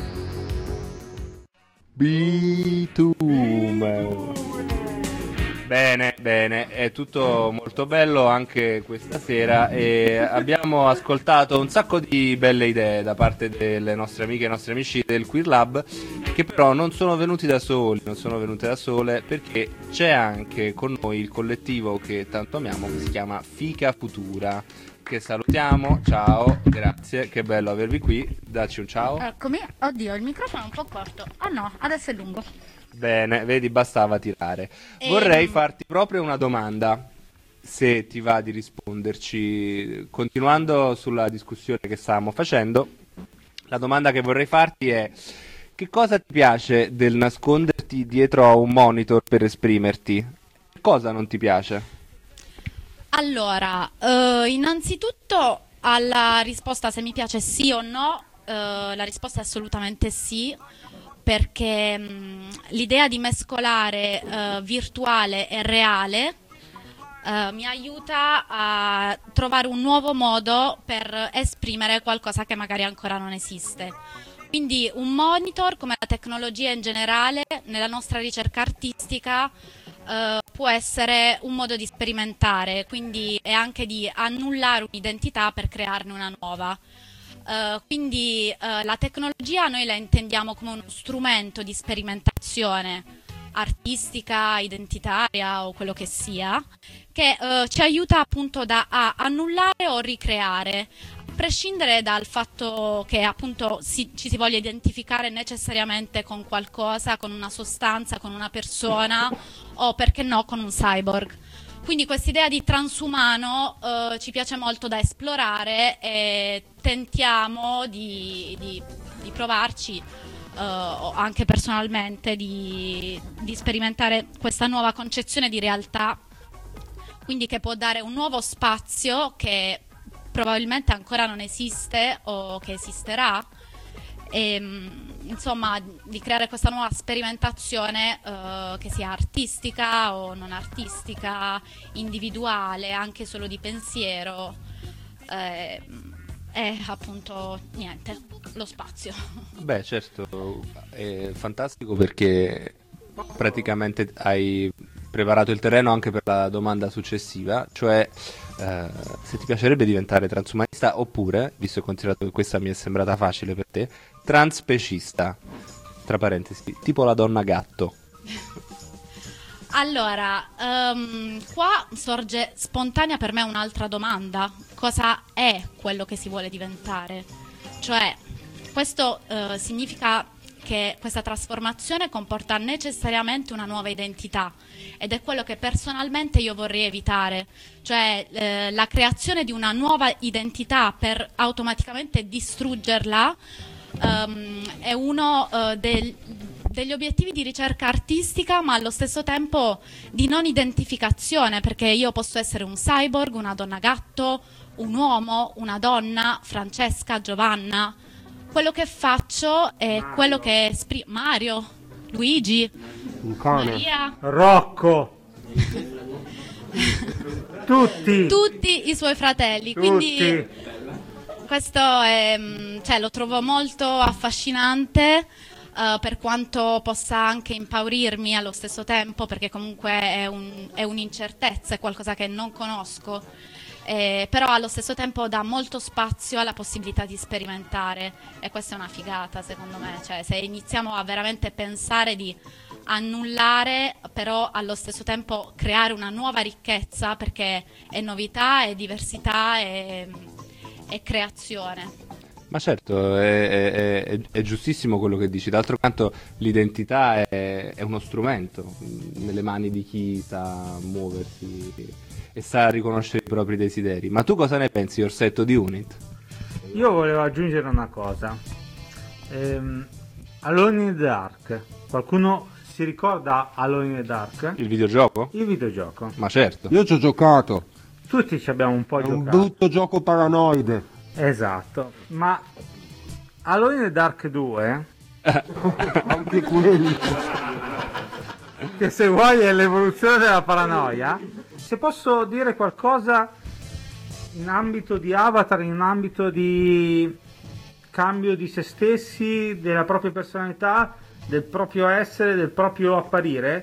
Bitumen. Bene, bene, è tutto molto bello anche questa sera e abbiamo ascoltato un sacco di belle idee da parte delle nostre amiche e nostri amici del Queer Lab, che però non sono venuti da soli, non sono venute da sole, perché c'è anche con noi il collettivo che tanto amiamo, che si chiama Fica Futura, che salutiamo. Ciao, grazie, che bello avervi qui, dacci un ciao. Eccomi, oddio, il microfono è un po' corto. Ah no, adesso è lungo. Bene, vedi, bastava tirare. E... Vorrei farti proprio una domanda, se ti va di risponderci. Continuando sulla discussione che stavamo facendo, la domanda che vorrei farti è: che cosa ti piace del nasconderti dietro a un monitor per esprimerti? Cosa non ti piace? Allora, eh, innanzitutto alla risposta se mi piace sì o no, eh, la risposta è assolutamente sì. Perché mh, l'idea di mescolare uh, virtuale e reale uh, mi aiuta a trovare un nuovo modo per esprimere qualcosa che magari ancora non esiste. Quindi un monitor, come la tecnologia in generale, nella nostra ricerca artistica uh, può essere un modo di sperimentare, quindi è anche di annullare un'identità per crearne una nuova. Uh, quindi uh, la tecnologia noi la intendiamo come uno strumento di sperimentazione artistica, identitaria o quello che sia, che uh, ci aiuta appunto da, a annullare o ricreare, a prescindere dal fatto che appunto si, ci si voglia identificare necessariamente con qualcosa, con una sostanza, con una persona o perché no con un cyborg. Quindi quest'idea di transumano eh, ci piace molto da esplorare e tentiamo di, di, di provarci eh, anche personalmente, di, di sperimentare questa nuova concezione di realtà, quindi che può dare un nuovo spazio che probabilmente ancora non esiste o che esisterà. E, insomma, di creare questa nuova sperimentazione eh, che sia artistica o non artistica, individuale, anche solo di pensiero, eh, è appunto niente, lo spazio. Beh, certo, è fantastico perché praticamente hai preparato il terreno anche per la domanda successiva, cioè eh, se ti piacerebbe diventare transumanista oppure, visto e considerato che questa mi è sembrata facile per te, transpecista, tra parentesi, tipo la donna gatto. Allora, um, qua sorge spontanea per me un'altra domanda: cosa è quello che si vuole diventare? Cioè, questo uh, significa che questa trasformazione comporta necessariamente una nuova identità, ed è quello che personalmente io vorrei evitare, cioè eh, la creazione di una nuova identità per automaticamente distruggerla. Um, è uno uh, del, degli obiettivi di ricerca artistica, ma allo stesso tempo di non identificazione, perché io posso essere un cyborg, una donna gatto, un uomo, una donna, Francesca, Giovanna. Quello che faccio è Mario. Quello che esprimo. Mario, Luigi, Maria, Rocco, tutti, tutti i suoi fratelli. Tutti. Quindi questo è, cioè, lo trovo molto affascinante, uh, per quanto possa anche impaurirmi allo stesso tempo, perché comunque è, un, è un'incertezza, è qualcosa che non conosco. Eh, però allo stesso tempo dà molto spazio alla possibilità di sperimentare, e questa è una figata secondo me, cioè se iniziamo a veramente pensare di annullare, però allo stesso tempo creare una nuova ricchezza, perché è novità, è diversità, è, è creazione. Ma certo, è, è, è, è giustissimo quello che dici. D'altro canto l'identità è, è uno strumento nelle mani di chi sa muoversi e sa riconoscere i propri desideri. Ma tu cosa ne pensi, Orsetto, di Unit? Io volevo aggiungere una cosa. ehm, Alone in the Dark, qualcuno si ricorda Alone in the Dark? Il videogioco? Il videogioco. Ma certo. Io ci ho giocato. Tutti ci abbiamo un po' È giocato. un brutto gioco paranoide. Esatto. Ma Alone in the Dark due anche quelli, che se vuoi è l'evoluzione della paranoia. Se posso dire qualcosa in ambito di avatar, in ambito di cambio di se stessi, della propria personalità, del proprio essere, del proprio apparire,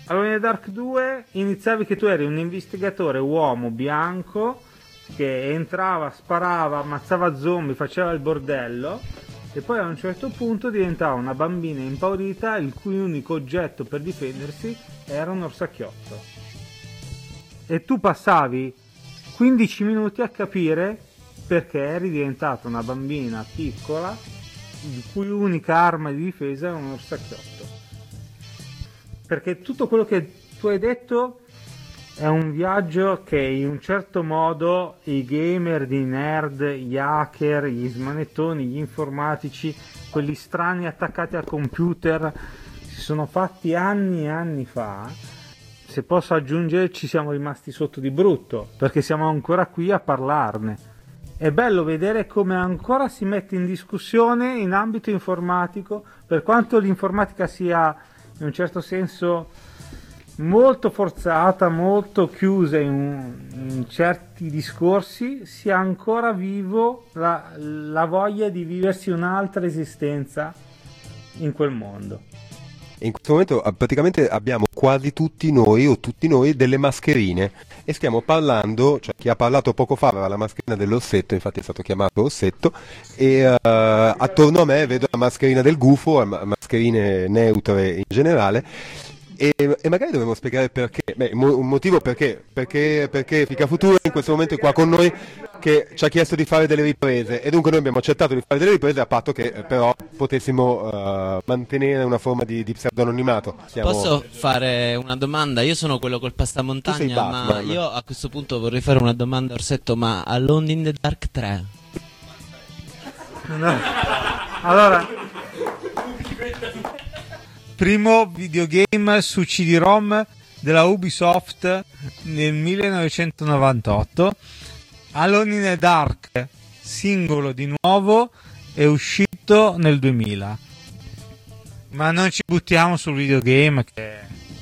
Alone in the Dark due iniziavi che tu eri un investigatore uomo bianco che entrava, sparava, ammazzava zombie, faceva il bordello, e poi a un certo punto diventava una bambina impaurita il cui unico oggetto per difendersi era un orsacchiotto. E tu passavi quindici minuti a capire perché eri diventata una bambina piccola il cui unica arma di difesa era un orsacchiotto. Perché tutto quello che tu hai detto è un viaggio che in un certo modo i gamer, i nerd, gli hacker, gli smanettoni, gli informatici, quelli strani attaccati al computer si sono fatti anni e anni fa. Se posso aggiungere, ci siamo rimasti sotto di brutto perché siamo ancora qui a parlarne. È bello vedere come ancora si mette in discussione in ambito informatico, per quanto l'informatica sia in un certo senso molto forzata, molto chiusa in, in certi discorsi, sia ancora vivo la, la voglia di viversi un'altra esistenza in quel mondo. In questo momento praticamente abbiamo quasi tutti noi o tutti noi delle mascherine e stiamo parlando, cioè chi ha parlato poco fa aveva la mascherina dell'orsetto, infatti è stato chiamato orsetto, e uh, attorno a me vedo la mascherina del gufo, mascherine neutre in generale. E, e magari dovremmo spiegare perché. Beh, un motivo perché perché perché Fica Futura in questo momento è qua con noi, che ci ha chiesto di fare delle riprese e dunque noi abbiamo accettato di fare delle riprese a patto che eh, però potessimo uh, mantenere una forma di, di pseudonimimato. Siamo... Posso fare una domanda? Io sono quello col passamontagna, ma io a questo punto vorrei fare una domanda a Orsetto, ma Alone in the Dark tre? No. Allora, primo videogame su C D-ROM della Ubisoft nel millenovecentonovantotto. Alone in the Dark, singolo di nuovo, è uscito nel duemila. Ma non ci buttiamo sul videogame che...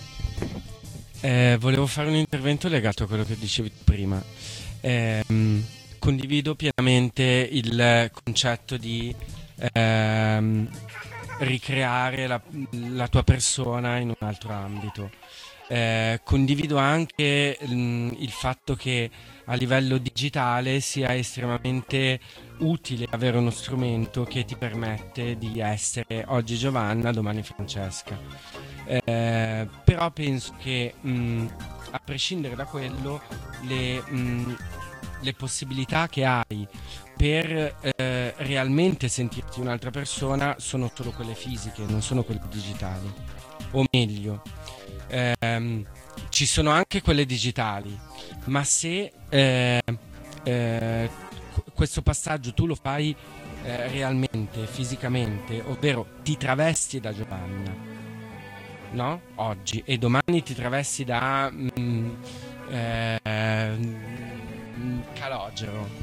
Eh, volevo fare un intervento legato a quello che dicevi prima. Eh, condivido pienamente il concetto di ehm, ricreare la, la tua persona in un altro ambito. Eh, condivido anche mh, il fatto che a livello digitale sia estremamente utile avere uno strumento che ti permette di essere oggi Giovanna, domani Francesca. Eh, però penso che mh, a prescindere da quello le, mh, le possibilità che hai per eh, realmente sentirti un'altra persona sono solo quelle fisiche, non sono quelle digitali. O meglio, ehm, ci sono anche quelle digitali, ma se eh, eh, questo passaggio tu lo fai eh, realmente, fisicamente, ovvero ti travesti da Giovanna, no? Oggi, e domani ti travesti da mm, eh, Calogero,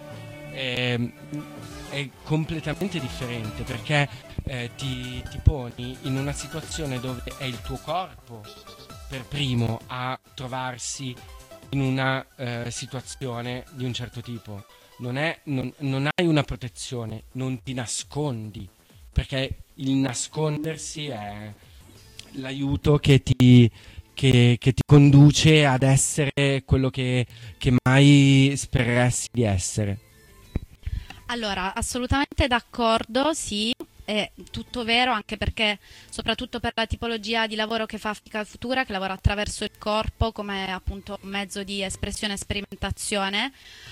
è, è completamente differente, perché eh, ti, ti poni in una situazione dove è il tuo corpo per primo a trovarsi in una eh, situazione di un certo tipo. Non, è, non, non hai una protezione, non ti nascondi, perché il nascondersi è l'aiuto che ti, che, che ti conduce ad essere quello che, che mai spereresti di essere. Allora, assolutamente d'accordo, sì, è tutto vero, anche perché soprattutto per la tipologia di lavoro che fa Fica Futura, che lavora attraverso il corpo come appunto mezzo di espressione e sperimentazione,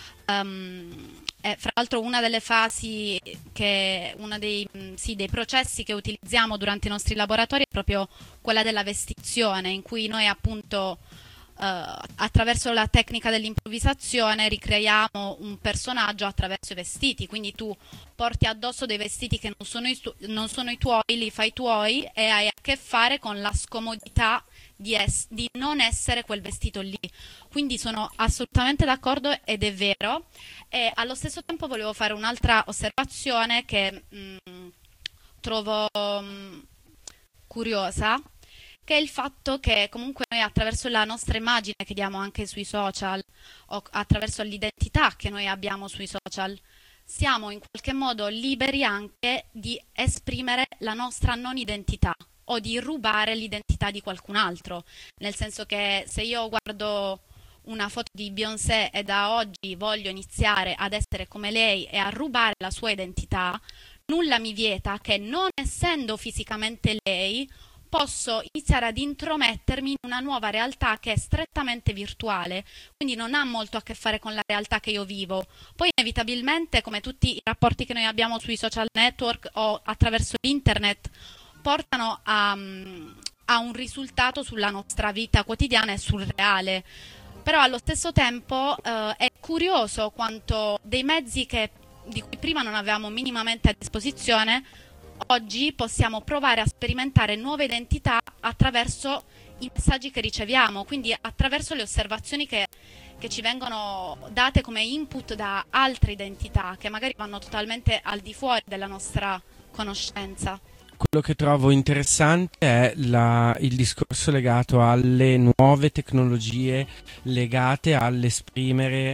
um, è fra l'altro una delle fasi, che uno dei, sì, dei processi che utilizziamo durante i nostri laboratori è proprio quella della vestizione, in cui noi appunto Uh, attraverso la tecnica dell'improvvisazione ricreiamo un personaggio attraverso i vestiti, quindi tu porti addosso dei vestiti che non sono i, tu- non sono i tuoi, li fai tuoi e hai a che fare con la scomodità di, es- di non essere quel vestito lì. Quindi sono assolutamente d'accordo ed è vero, e allo stesso tempo volevo fare un'altra osservazione che mh, trovo mh, curiosa, che è il fatto che comunque noi attraverso la nostra immagine che diamo anche sui social o attraverso l'identità che noi abbiamo sui social siamo in qualche modo liberi anche di esprimere la nostra non identità, o di rubare l'identità di qualcun altro, nel senso che se io guardo una foto di Beyoncé e da oggi voglio iniziare ad essere come lei e a rubare la sua identità, nulla mi vieta che, non essendo fisicamente lei, posso iniziare ad intromettermi in una nuova realtà che è strettamente virtuale, quindi non ha molto a che fare con la realtà che io vivo. Poi inevitabilmente, come tutti i rapporti che noi abbiamo sui social network o attraverso l'internet, portano a, a un risultato sulla nostra vita quotidiana e sul reale. Però allo stesso tempo eh, è curioso quanto dei mezzi che, di cui prima non avevamo minimamente a disposizione, oggi possiamo provare a sperimentare nuove identità attraverso i messaggi che riceviamo, quindi attraverso le osservazioni che, che ci vengono date come input da altre identità che magari vanno totalmente al di fuori della nostra conoscenza. Quello che trovo interessante è la, il discorso legato alle nuove tecnologie legate all'esprimere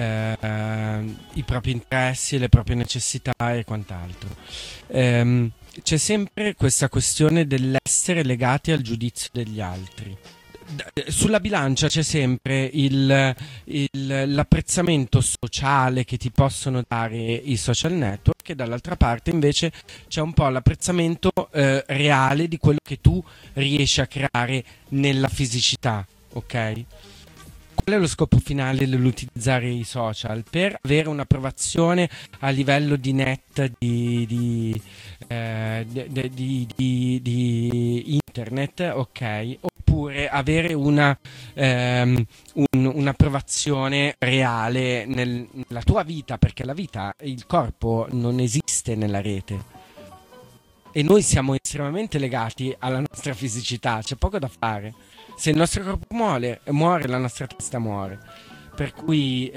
eh, i propri interessi, le proprie necessità e quant'altro. Ehm, c'è sempre questa questione dell'essere legati al giudizio degli altri. Sulla bilancia c'è sempre il, il, l'apprezzamento sociale che ti possono dare i social network, e dall'altra parte invece c'è un po' l'apprezzamento eh, reale di quello che tu riesci a creare nella fisicità, ok? Qual è lo scopo finale dell'utilizzare i social? Per avere un'approvazione a livello di net di, di, eh, di, di, di, di internet, ok? Oppure avere una, ehm, un, un'approvazione reale nel, nella tua vita, perché la vita, il corpo non esiste nella rete. E noi siamo estremamente legati alla nostra fisicità, c'è poco da fare. Se il nostro corpo muore, muore, la nostra testa muore. Per cui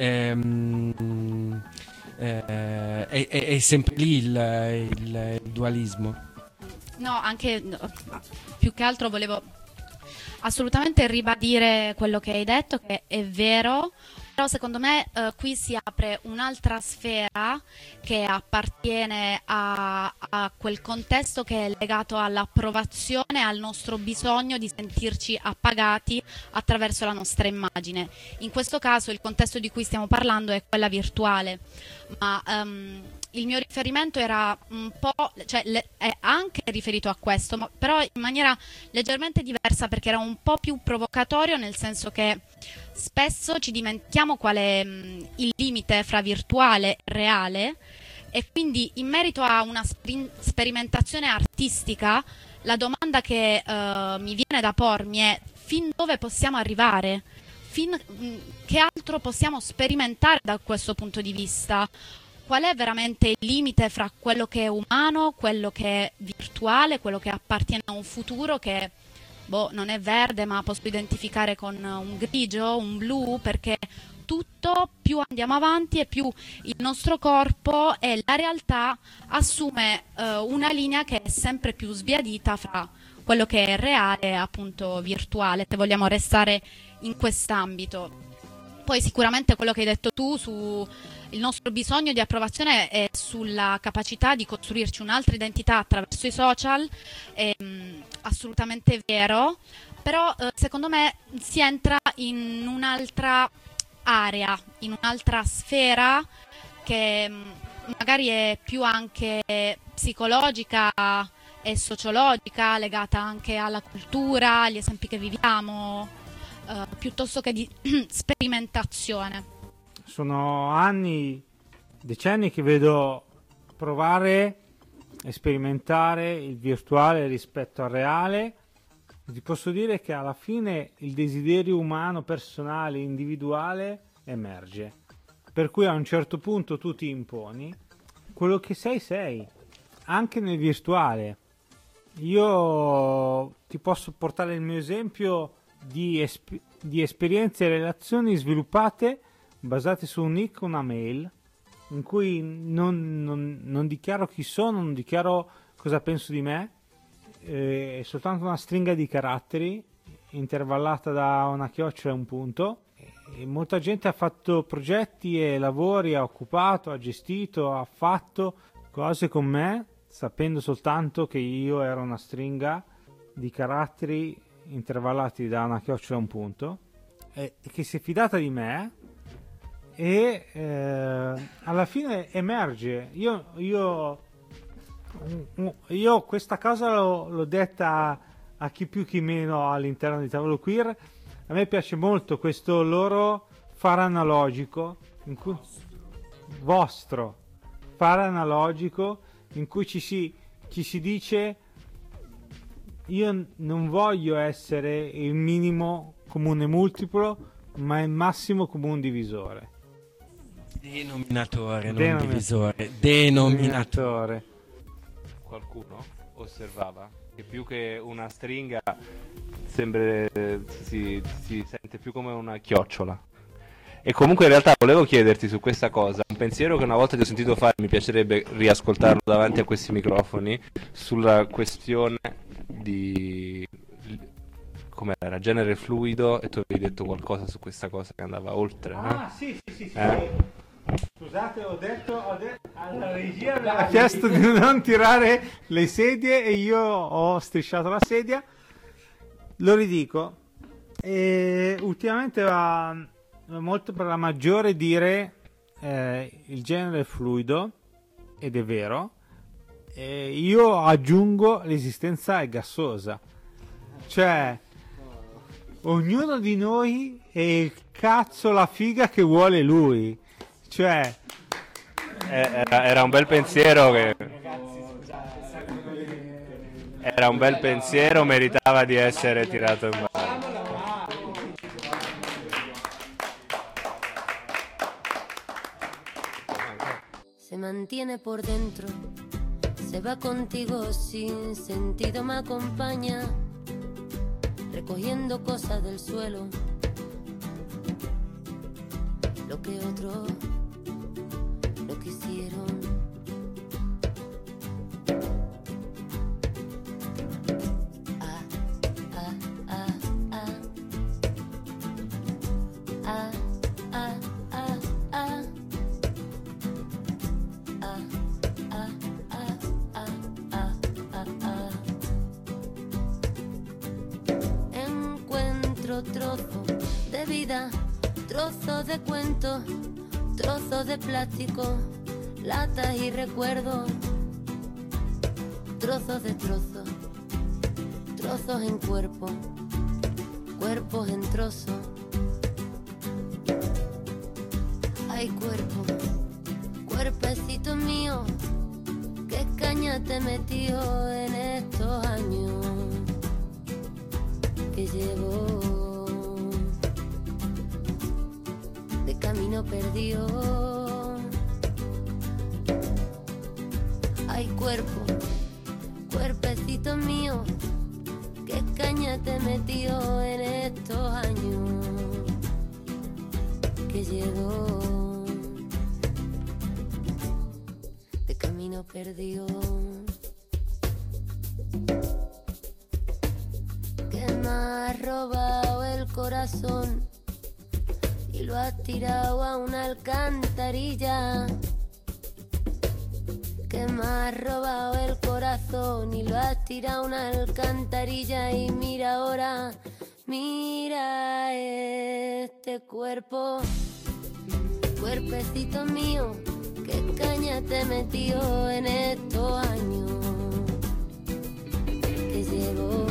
ehm, eh, è, è, è sempre lì il, il, il dualismo. No, anche no, più che altro volevo assolutamente ribadire quello che hai detto, che è vero. Però secondo me eh, qui si apre un'altra sfera che appartiene a, a quel contesto che è legato all'approvazione, al nostro bisogno di sentirci appagati attraverso la nostra immagine. In questo caso il contesto di cui stiamo parlando è quella virtuale, ma um, il mio riferimento era un po', cioè le, è anche riferito a questo, ma però in maniera leggermente diversa, perché era un po' più provocatorio, nel senso che spesso ci dimentichiamo qual è mh, il limite fra virtuale e reale, e quindi in merito a una sper- sperimentazione artistica la domanda che uh, mi viene da pormi è: fin dove possiamo arrivare? Fin, mh, che altro possiamo sperimentare da questo punto di vista? Qual è veramente il limite fra quello che è umano, quello che è virtuale, quello che appartiene a un futuro che boh, non è verde, ma posso identificare con un grigio, un blu, perché tutto, più andiamo avanti e più il nostro corpo e la realtà assume eh, una linea che è sempre più sbiadita fra quello che è reale e appunto virtuale, se vogliamo restare in quest'ambito. Poi sicuramente quello che hai detto tu su il nostro bisogno di approvazione e sulla capacità di costruirci un'altra identità attraverso i social è mh, assolutamente vero, però eh, secondo me si entra in un'altra area, in un'altra sfera che mh, magari è più anche psicologica e sociologica, legata anche alla cultura, agli esempi che viviamo, eh, piuttosto che di sperimentazione. Sono anni, decenni che vedo provare e sperimentare il virtuale rispetto al reale. Ti posso dire che alla fine il desiderio umano, personale, individuale emerge. Per cui a un certo punto tu ti imponi, quello che sei sei, anche nel virtuale. Io ti posso portare il mio esempio di, esp- di esperienze e relazioni sviluppate basate su un nick, una mail, in cui non, non, non dichiaro chi sono, non dichiaro cosa penso di me, eh, è soltanto una stringa di caratteri intervallata da una chiocciola e un punto. E molta gente ha fatto progetti e lavori, ha occupato, ha gestito, ha fatto cose con me, sapendo soltanto che io ero una stringa di caratteri intervallati da una chiocciola a un punto, e che si è fidata di me, e eh, alla fine emerge. Io, io, io questa cosa l'ho, l'ho detta a chi più chi meno all'interno di Tavolo Queer. A me piace molto questo loro fare analogico, in cui, vostro fare analogico, in cui ci si, ci si dice: io non voglio essere il minimo comune multiplo, ma il massimo comune divisore. Denominatore, non Denomi- divisore. Denominatore. Qualcuno osservava che più che una stringa sembra, si, si sente più come una chiocciola. E comunque in realtà volevo chiederti su questa cosa un pensiero che una volta ti ho sentito fare, mi piacerebbe riascoltarlo davanti a questi microfoni, sulla questione di come era genere fluido, e tu avevi detto qualcosa su questa cosa che andava oltre. Ah, no? sì, sì, sì, sì. Eh? Scusate, ho detto, ho detto alla regia mi ha chiesto di non tirare le sedie e io ho strisciato la sedia. Lo ridico. E ultimamente va molto per la maggiore dire eh, il genere è fluido, ed è vero. E io aggiungo l'esistenza è gassosa. Cioè, ognuno di noi è il cazzo la figa che vuole lui. Cioè, Era, era un bel pensiero che era un bel pensiero, meritava di essere tirato in ballo. Se mantiene por dentro, se va contigo sin sentido, me acompaña recogiendo cosas del suelo, lo que otros no quisieron. Ah, ah, ah, ah. Ah, ah, ah, ah. Ah, ah, ah, ah, ah, ah, ah. Encuentro trozos de vida, trozos de cuentos, trozos de plástico, latas y recuerdos, trozos de trozos, trozos en cuerpo, cuerpos en trozos. Hay cuerpo, cuerpecito mío, qué caña te metió en estos años que llevo de camino perdido. Hay cuerpo, cuerpecito mío, qué caña te metió en estos años que llevo de camino perdido. Que me ha robado el corazón y lo has tirado a una alcantarilla. Que me has robado el corazón y lo has tirado a una alcantarilla. Y mira ahora, mira este cuerpo, cuerpecito mío, qué caña te metió en estos años que llevo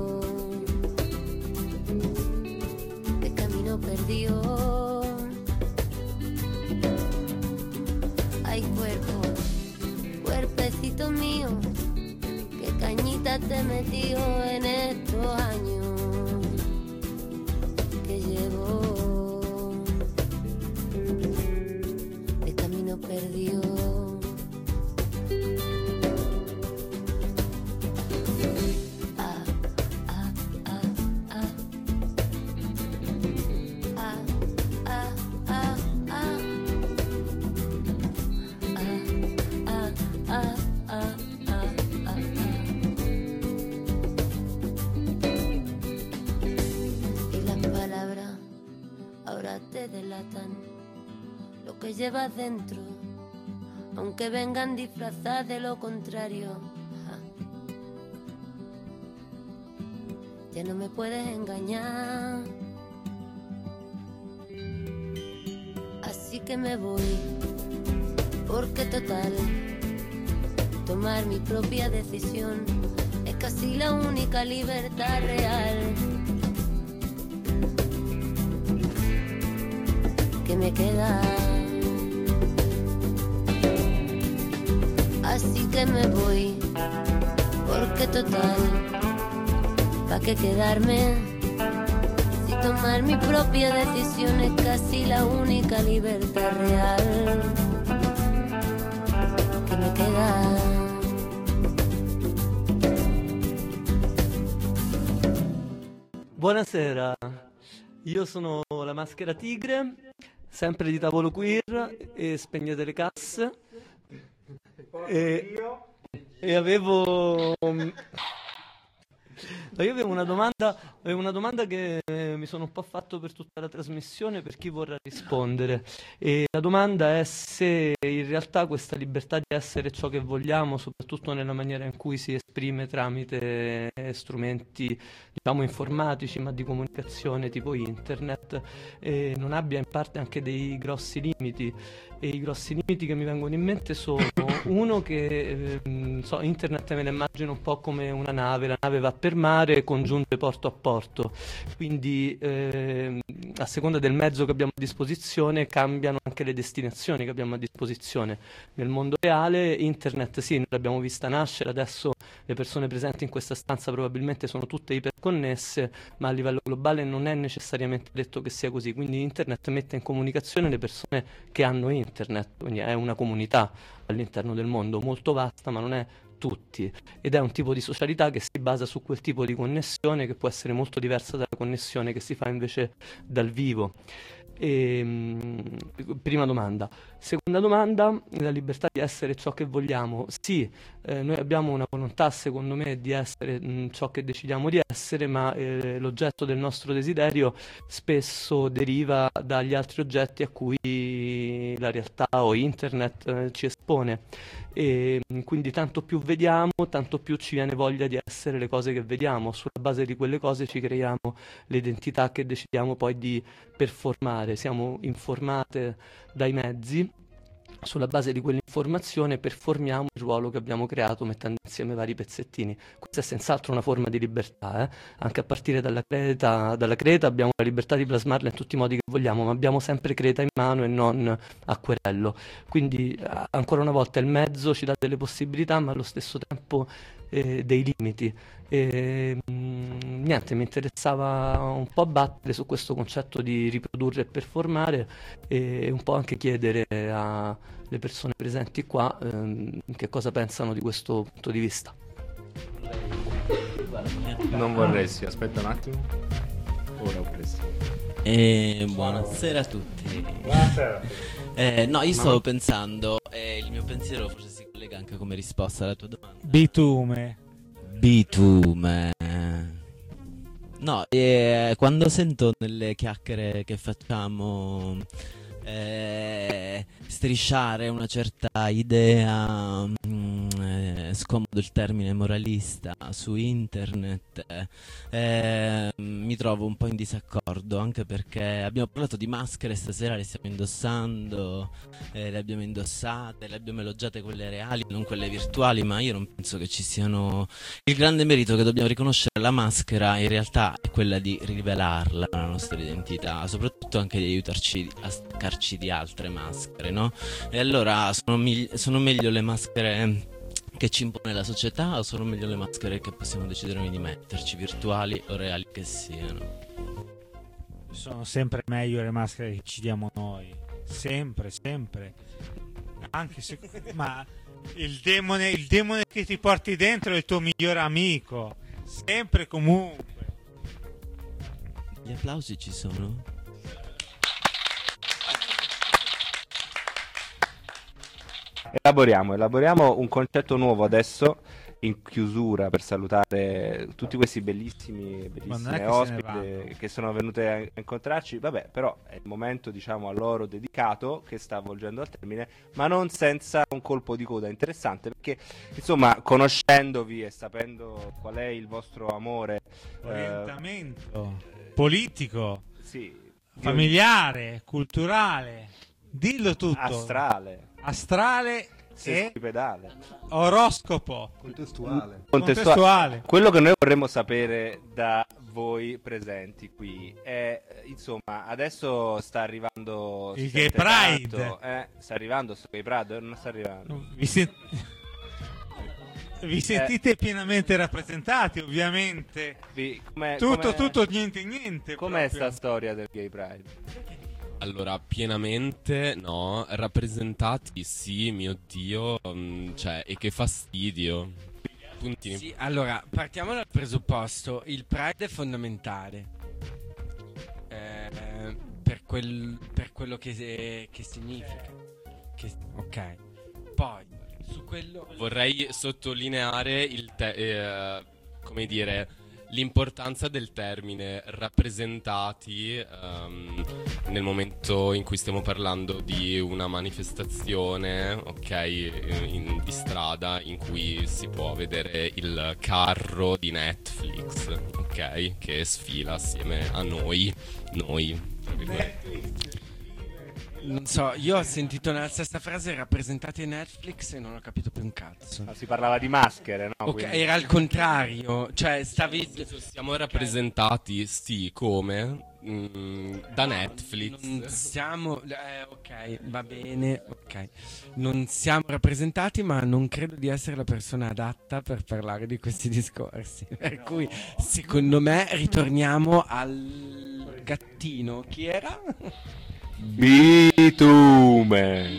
de camino perdido. Hay cuerpo, cuerpecito mío, qué cañita te metió en estos años que llevo de camino perdido. Ah, ah, ah, ah. Ah, ah, ah, ah. Ah, ah, ah, ah, ah, ah. Y las palabras ahora te delatan lo que llevas dentro, aunque vengan disfrazadas de lo contrario. ya no me puedes engañar. Así que me voy, porque total, tomar mi propia decisión es casi la única libertad real que me queda. Así que me voy, porque total, ¿pa' qué quedarme? Si tomar mi propia decisión es casi la única libertad real que me queda. Buonasera, io sono la Maschera Tigre, sempre di Tavolo Queer e Spegnete le casse. E, e avevo io avevo una domanda avevo una domanda che mi sono un po' fatto per tutta la trasmissione, per chi vorrà rispondere, e la domanda è se in realtà questa libertà di essere ciò che vogliamo, soprattutto nella maniera in cui si esprime tramite strumenti diciamo informatici ma di comunicazione tipo internet, eh, non abbia in parte anche dei grossi limiti. E i grossi limiti che mi vengono in mente sono uno che eh, so, internet me la immagino un po' come una nave, la nave va per mare e congiunge porto a porto, quindi eh, a seconda del mezzo che abbiamo a disposizione cambiano anche le destinazioni che abbiamo a disposizione. Nel mondo reale internet sì, noi l'abbiamo vista nascere, adesso le persone presenti in questa stanza probabilmente sono tutte iperconnesse, ma a livello globale non è necessariamente detto che sia così, quindi internet mette in comunicazione le persone che hanno internet. Internet, quindi è una comunità all'interno del mondo molto vasta, ma non è tutti, ed è un tipo di socialità che si basa su quel tipo di connessione che può essere molto diversa dalla connessione che si fa invece dal vivo. E, mh, prima domanda. Seconda domanda, la libertà di essere ciò che vogliamo. Sì, eh, noi abbiamo una volontà secondo me di essere mh, ciò che decidiamo di essere, ma eh, l'oggetto del nostro desiderio spesso deriva dagli altri oggetti a cui la realtà o internet eh, ci espone, e mh, quindi tanto più vediamo, tanto più ci viene voglia di essere le cose che vediamo. Sulla base di quelle cose ci creiamo le identità che decidiamo poi di performare. Siamo informate dai mezzi, sulla base di quell'informazione performiamo il ruolo che abbiamo creato mettendo insieme vari pezzettini. Questa è senz'altro una forma di libertà, eh? Anche a partire dalla creta, dalla creta abbiamo la libertà di plasmarla in tutti i modi che vogliamo, ma abbiamo sempre creta in mano e non acquerello. Quindi ancora una volta il mezzo ci dà delle possibilità, ma allo stesso tempo eh, dei limiti. E, mh, niente, mi interessava un po' battere su questo concetto di riprodurre e performare, e un po' anche chiedere alle persone presenti qua ehm, che cosa pensano di questo punto di vista. Non vorresti, aspetta un attimo. Ora ho preso. Eh, buonasera a tutti. Buonasera. Eh, no, io stavo Ma... pensando, e eh, il mio pensiero forse si collega anche come risposta alla tua domanda. Bitume. Bitume. No, eh, quando sento nelle chiacchiere che facciamo eh, strisciare una certa idea, mh, eh, scomodo il termine moralista, su internet, eh, mi trovo un po' in disaccordo, anche perché abbiamo parlato di maschere stasera, le stiamo indossando, eh, le abbiamo indossate, le abbiamo elogiate quelle reali, non quelle virtuali, ma io non penso che ci siano... Il grande merito che dobbiamo riconoscere alla maschera in realtà è quella di rivelarla, la nostra identità, soprattutto anche di aiutarci a staccarci di altre maschere, no? E allora sono, migli- sono meglio le maschere che ci impone la società, o sono meglio le maschere che possiamo decidere noi di metterci, virtuali o reali che siano? Sono sempre meglio le maschere che ci diamo noi, sempre, sempre. Anche se, ma il demone, il demone che ti porti dentro è il tuo migliore amico, sempre e comunque. Gli applausi ci sono? Elaboriamo, elaboriamo un concetto nuovo adesso in chiusura per salutare tutti questi bellissimi, Ma non è bellissimi che se ne ospiti vanno. che sono venute a a incontrarci. Vabbè, però è il momento, diciamo, a loro dedicato, che sta avvolgendo al termine, ma non senza un colpo di coda interessante, perché insomma, conoscendovi e sapendo qual è il vostro amore, eh, Orientamento politico, sì, familiare, culturale, dillo tutto. astrale, Astrale e sesquipedale, oroscopo. Contestuale. Contestuale. Quello che noi vorremmo sapere da voi presenti qui è, eh, insomma, adesso sta arrivando si Il Gay sente Pride. tanto, eh, sta arrivando sto Gay Pride, non sta arrivando. Vi, sen- vi sentite pienamente rappresentati, ovviamente. Vi- com'è- tutto, com'è- tutto, niente, niente. Com'è proprio. sta storia del Gay Pride? Allora, pienamente no, rappresentati sì, mio Dio, mm, cioè, e che fastidio. Puntini. Sì, allora, partiamo dal presupposto, il Pride è fondamentale eh, per, quel- per quello che, che significa. Che- ok, poi su quello... Vorrei sottolineare il te- eh, come dire, l'importanza del termine rappresentati ehm, nel momento in cui stiamo parlando di una manifestazione, ok, in- di strada in cui si può vedere il carro di Netflix, ok, che sfila assieme a noi, noi, tra virgolette. Non so, io ho sentito nella stessa frase rappresentate Netflix e non ho capito più un cazzo. No, si parlava di maschere, no? Ok, Quindi- era il contrario, cioè stavi... Siamo rappresentati, sì, come? Mm, da Netflix. Non siamo... eh, ok, va bene, ok. Non siamo rappresentati, ma non credo di essere la persona adatta per parlare di questi discorsi. Per cui, secondo me, ritorniamo al gattino. Chi era? Bitume.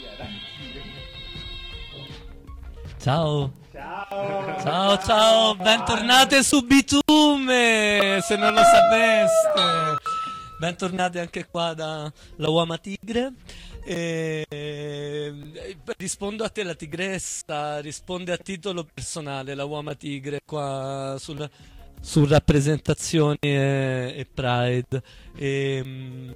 Ciao. Ciao, ciao, bentornate su Bitume, se non lo sapeste. Bentornati anche qua da la Uoma Tigre. E... rispondo a te, la tigressa, risponde a titolo personale, la Uoma Tigre qua sul, su rappresentazioni e, e Pride. E, mm,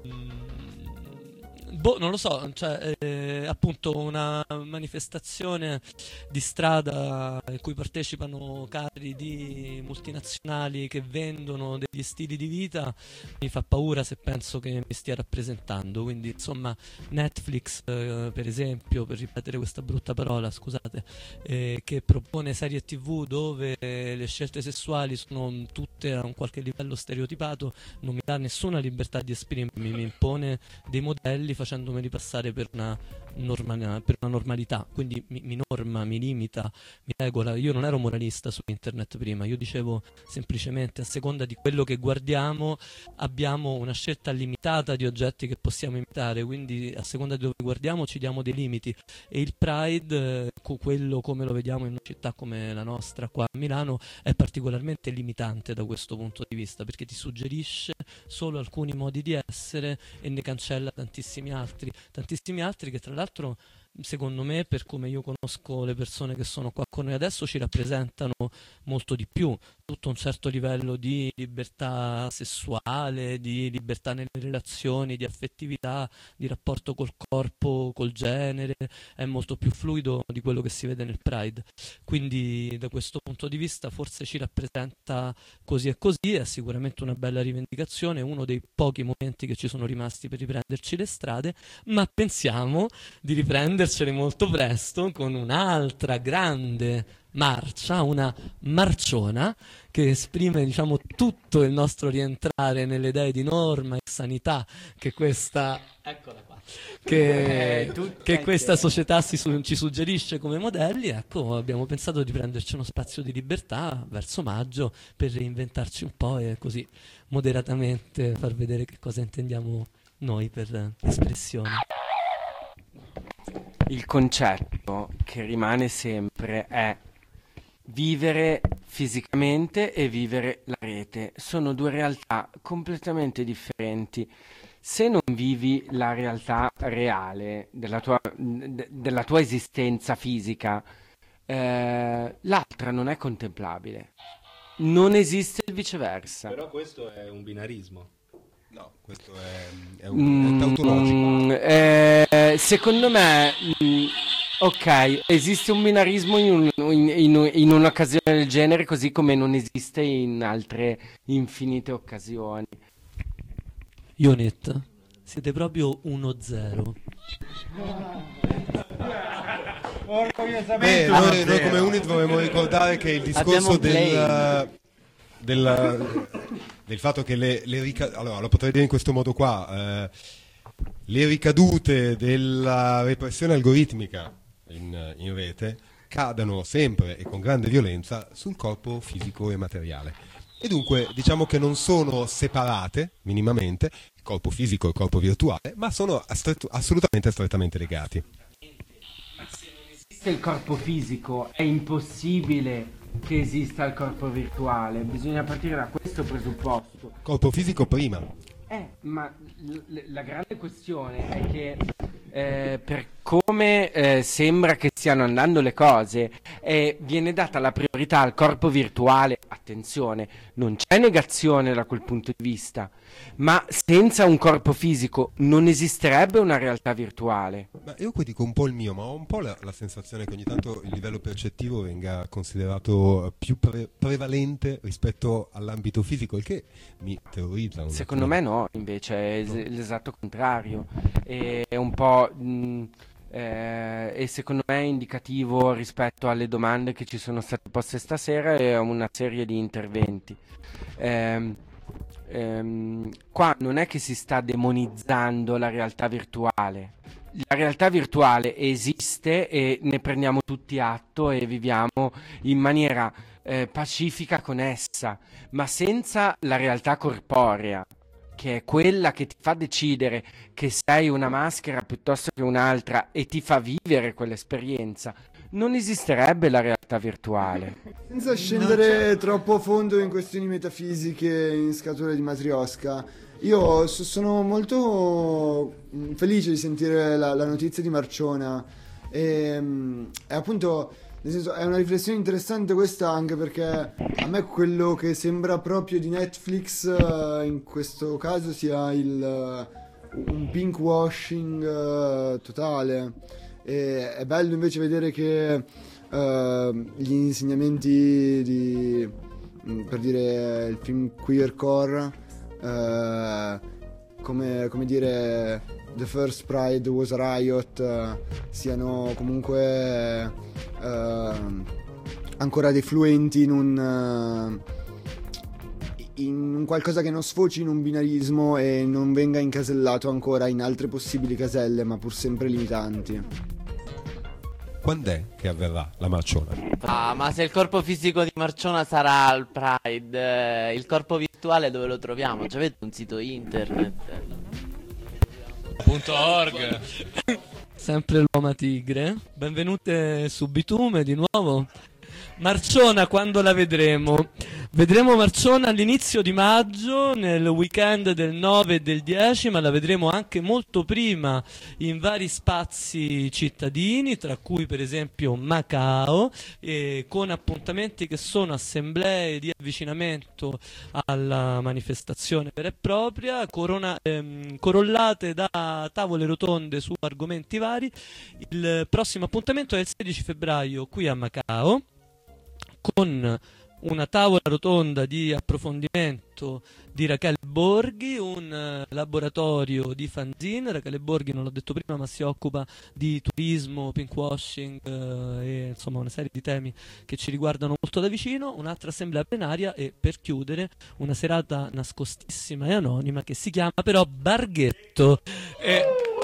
boh, non lo so, cioè, eh, appunto una manifestazione di strada in cui partecipano carri di multinazionali che vendono degli stili di vita mi fa paura se penso che mi stia rappresentando. Quindi insomma Netflix, eh, per esempio, per ripetere questa brutta parola, scusate, eh, che propone serie tv dove le scelte sessuali sono tutte a un qualche livello stereotipato, non mi dà nessuna libertà di esprimermi, mi impone dei modelli facendomeli passare per una, norma- per una normalità, quindi mi, mi norma, mi limita, mi regola. Io non ero moralista su internet prima, io dicevo semplicemente a seconda di quello che guardiamo abbiamo una scelta limitata di oggetti che possiamo imitare, quindi a seconda di dove guardiamo ci diamo dei limiti, e il Pride, eh, co- quello come lo vediamo in una città come la nostra qua a Milano, è particolarmente limitante da questo punto di vista, perché ti suggerisce solo alcuni modi di essere e ne cancella tantissimi altri, tantissimi altri che tra l'altro secondo me, per come io conosco le persone che sono qua con noi adesso, ci rappresentano molto di più, tutto un certo livello di libertà sessuale, di libertà nelle relazioni, di affettività, di rapporto col corpo, col genere, è molto più fluido di quello che si vede nel Pride. Quindi da questo punto di vista forse ci rappresenta così e così, è sicuramente una bella rivendicazione, uno dei pochi momenti che ci sono rimasti per riprenderci le strade, ma pensiamo di riprendercele molto presto con un'altra grande marcia, una marciona che esprime, diciamo, tutto il nostro rientrare nelle idee di norma e sanità che questa eccola qua che, Eh, tu- che eh, questa che- società si su- ci suggerisce come modelli. Ecco, abbiamo pensato di prenderci uno spazio di libertà verso maggio per reinventarci un po' e così moderatamente far vedere che cosa intendiamo noi per eh, espressione. Il concetto che rimane sempre è vivere fisicamente e vivere la rete. Sono due realtà completamente differenti. Se non vivi la realtà reale della tua, de- della tua esistenza fisica, eh, l'altra non è contemplabile. Non esiste il viceversa. Però questo è un binarismo. No, questo è, è un è tautologico. Mm, eh, secondo me, mm, ok, esiste un binarismo in, un- in- in- in un'occasione del genere, così come non esiste in altre infinite occasioni. Unit, siete proprio uno zero. Beh, noi, noi come Unit vorremmo ricordare che il discorso Abbiamo un del, del, del fatto che le, le rica- allora lo potrei dire in questo modo qua, eh, le ricadute della repressione algoritmica in, in rete cadano sempre e con grande violenza sul corpo fisico e materiale. E dunque diciamo che non sono separate minimamente, il corpo fisico e il corpo virtuale, ma sono astret- assolutamente strettamente legati. Se il corpo fisico è impossibile che esista il corpo virtuale, bisogna partire da questo presupposto. Corpo fisico prima. Eh, ma l- l- la grande questione è che eh, per come eh, sembra che stiano andando le cose, eh, viene data la priorità al corpo virtuale. Attenzione, non c'è negazione da quel punto di vista, ma senza un corpo fisico non esisterebbe una realtà virtuale. Ma io qui dico un po' il mio, ma ho un po' la, la sensazione che ogni tanto il livello percettivo venga considerato più pre- prevalente rispetto all'ambito fisico, il che mi terrorizza. un Secondo attimo. me no, invece è es- l'esatto contrario. È un po' mh, eh, e secondo me è indicativo rispetto alle domande che ci sono state poste stasera e a una serie di interventi. Ehm, ehm, qua non è che si sta demonizzando la realtà virtuale. La realtà virtuale esiste e ne prendiamo tutti atto e viviamo in maniera eh, pacifica con essa, ma senza la realtà corporea, che è quella che ti fa decidere che sei una maschera piuttosto che un'altra e ti fa vivere quell'esperienza, non esisterebbe la realtà virtuale. Senza scendere troppo a fondo in questioni metafisiche in scatole di Matrioska, io so- sono molto mm, felice di sentire la, la notizia di Marciona e, mm, e appunto nel senso è una riflessione interessante questa, anche perché a me quello che sembra proprio di Netflix eh, in questo caso sia il, eh, un pink washing eh, totale. E è bello invece vedere che eh, gli insegnamenti di, mm, per dire, il film queercore, eh, come, come dire The First Pride Was a Riot, eh, siano comunque eh, ancora dei fluenti in un, eh, in un qualcosa che non sfoci in un binarismo e non venga incasellato ancora in altre possibili caselle, ma pur sempre limitanti. Quando è che avverrà la Marciona? Ah, ma se il corpo fisico di Marciona sarà al Pride, eh, il corpo virtuale dove lo troviamo? Ci avete un sito internet? .org. Sempre l'uomo tigre. Benvenute su Bitume di nuovo. Marciona quando la vedremo? Vedremo Marciona all'inizio di maggio, nel weekend del nove e del dieci, ma la vedremo anche molto prima in vari spazi cittadini, tra cui per esempio Macao, eh, con appuntamenti che sono assemblee di avvicinamento alla manifestazione vera e propria, corona- ehm, corollate da tavole rotonde su argomenti vari. Il prossimo appuntamento è il sedici febbraio qui a Macao, con una tavola rotonda di approfondimento di Rachele Borghi, un eh, laboratorio di fanzine. Rachele Borghi, non l'ho detto prima, ma si occupa di turismo, pinkwashing eh, e insomma una serie di temi che ci riguardano molto da vicino. Un'altra assemblea plenaria e, per chiudere, una serata nascostissima e anonima che si chiama però Barghetto. E...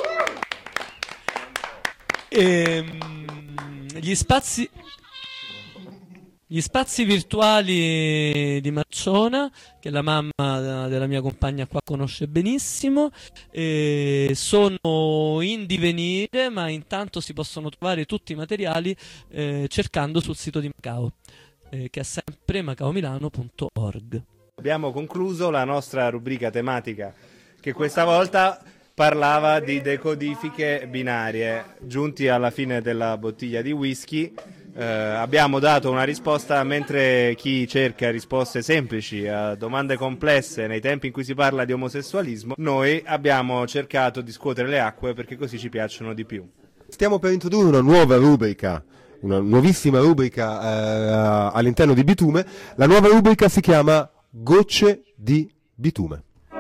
Ehm, gli spazi... Gli spazi virtuali di Marciona, che la mamma della mia compagna qua conosce benissimo, eh, sono in divenire, ma intanto si possono trovare tutti i materiali eh, cercando sul sito di Macao, eh, che è sempre macaomilano punto org. Abbiamo concluso la nostra rubrica tematica, che questa volta parlava di decodifiche binarie. Giunti alla fine della bottiglia di whisky, eh, abbiamo dato una risposta, mentre chi cerca risposte semplici a domande complesse nei tempi in cui si parla di omosessualismo, noi abbiamo cercato di scuotere le acque perché così ci piacciono di più. Stiamo per introdurre una nuova rubrica, una nuovissima rubrica eh, all'interno di Bitume. La nuova rubrica si chiama Gocce di Bitume.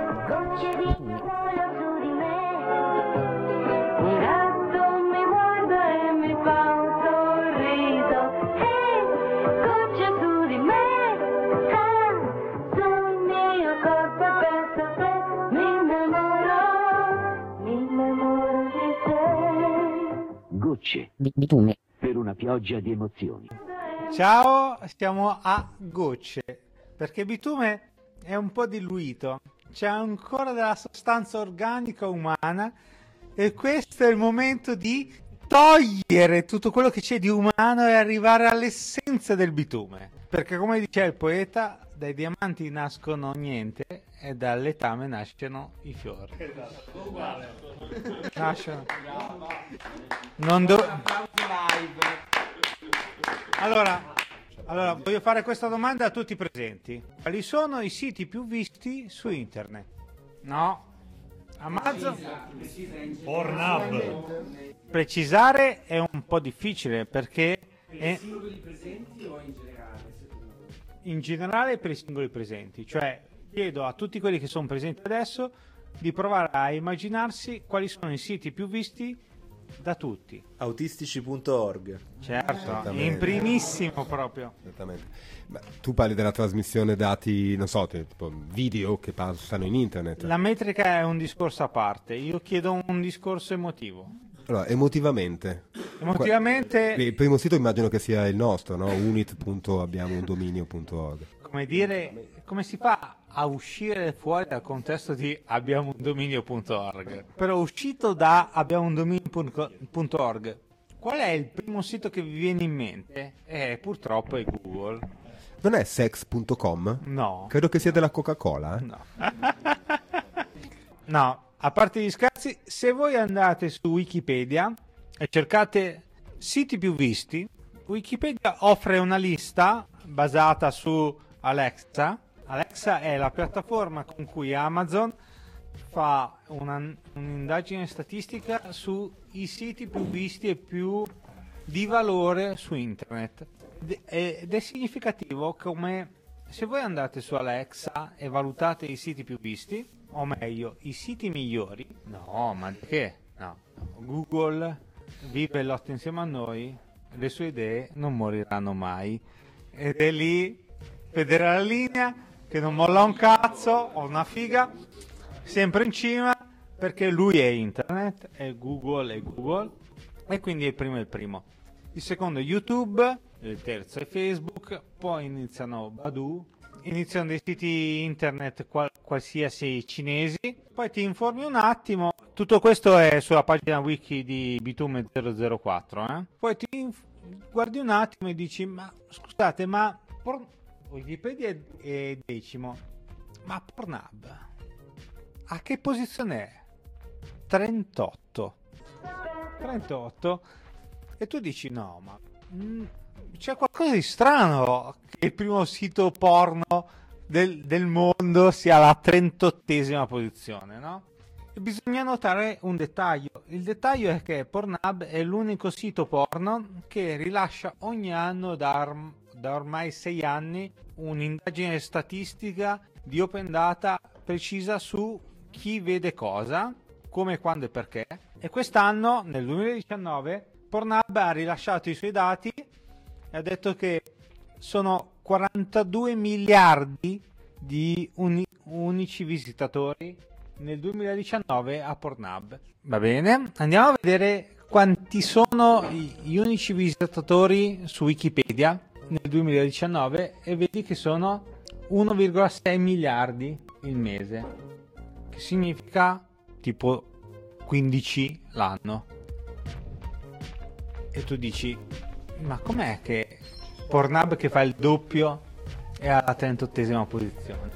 Gocce di Bitume per una pioggia di emozioni. Ciao, siamo a Gocce, perché Bitume è un po' diluito, c'è ancora della sostanza organica umana e questo è il momento di togliere tutto quello che c'è di umano e arrivare all'essenza del bitume, perché come diceva il poeta, dai diamanti nascono niente e dal letame nascono i fiori. Nascono. Non do... Allora, allora, voglio fare questa domanda a tutti i presenti. Quali sono i siti più visti su internet? No. Amazon? Pornhub. Precisare è un po' difficile perché Per è... i singoli presenti o in generale? in generale per i singoli presenti, cioè chiedo a tutti quelli che sono presenti adesso di provare a immaginarsi quali sono i siti più visti da tutti. Autistici punto org. Certo, in primissimo proprio. Esattamente. Ma tu parli della trasmissione dati, non so, tipo video che passano in internet. La metrica è un discorso a parte, io chiedo un discorso emotivo. Allora, emotivamente. Emotivamente... Il primo sito immagino che sia il nostro, no? unit punto abbiamo un dominio punto org. Come dire, come si fa a uscire fuori dal contesto di abbiamo un dominio punto org? Però uscito da abbiamo un dominio punto org, qual è il primo sito che vi viene in mente? Eh, purtroppo è Google. Non è sex punto com? No. Credo che sia della Coca-Cola. Eh? No. No, a parte gli scherzi, se voi andate su Wikipedia e cercate siti più visti, Wikipedia offre una lista basata su Alexa. Alexa è la piattaforma con cui Amazon fa una, un'indagine statistica sui siti più visti e più di valore su internet. Ed è significativo come se voi andate su Alexa e valutate i siti più visti, o meglio, i siti migliori, no, ma di che? No. Google vive e lotta insieme a noi, le sue idee non moriranno mai. Ed è lì, vedere la linea, che non molla un cazzo, ho una figa, sempre in cima, perché lui è internet, è Google, è Google, e quindi il primo è il primo. Il secondo è YouTube, il terzo è Facebook, poi iniziano Badoo, iniziano dei siti internet qual- qualsiasi cinesi, poi ti informi un attimo, tutto questo è sulla pagina wiki di Bitume zero zero quattro, eh? Poi ti inf- guardi un attimo e dici, ma scusate, ma por- Wikipedia è, è decimo, ma Pornhub a che posizione è? trentotto. trentotto. E tu dici, no, ma mh, c'è qualcosa di strano che il primo sito porno del, del mondo sia alla trentottesima posizione, no? E bisogna notare un dettaglio. Il dettaglio è che Pornhub è l'unico sito porno che rilascia ogni anno da, orm- da ormai sei anni un'indagine statistica di open data precisa su chi vede cosa, come, quando e perché. E quest'anno, nel duemiladiciannove, Pornhub ha rilasciato i suoi dati e ha detto che sono quarantadue miliardi di uni- unici visitatori nel duemiladiciannove a Pornhub. Va bene, andiamo a vedere quanti sono gli unici visitatori su Wikipedia nel duemiladiciannove e vedi che sono uno virgola sei miliardi il mese, che significa tipo quindici l'anno. E tu dici, ma com'è che Pornhub, che fa il doppio, è alla trentottesima posizione?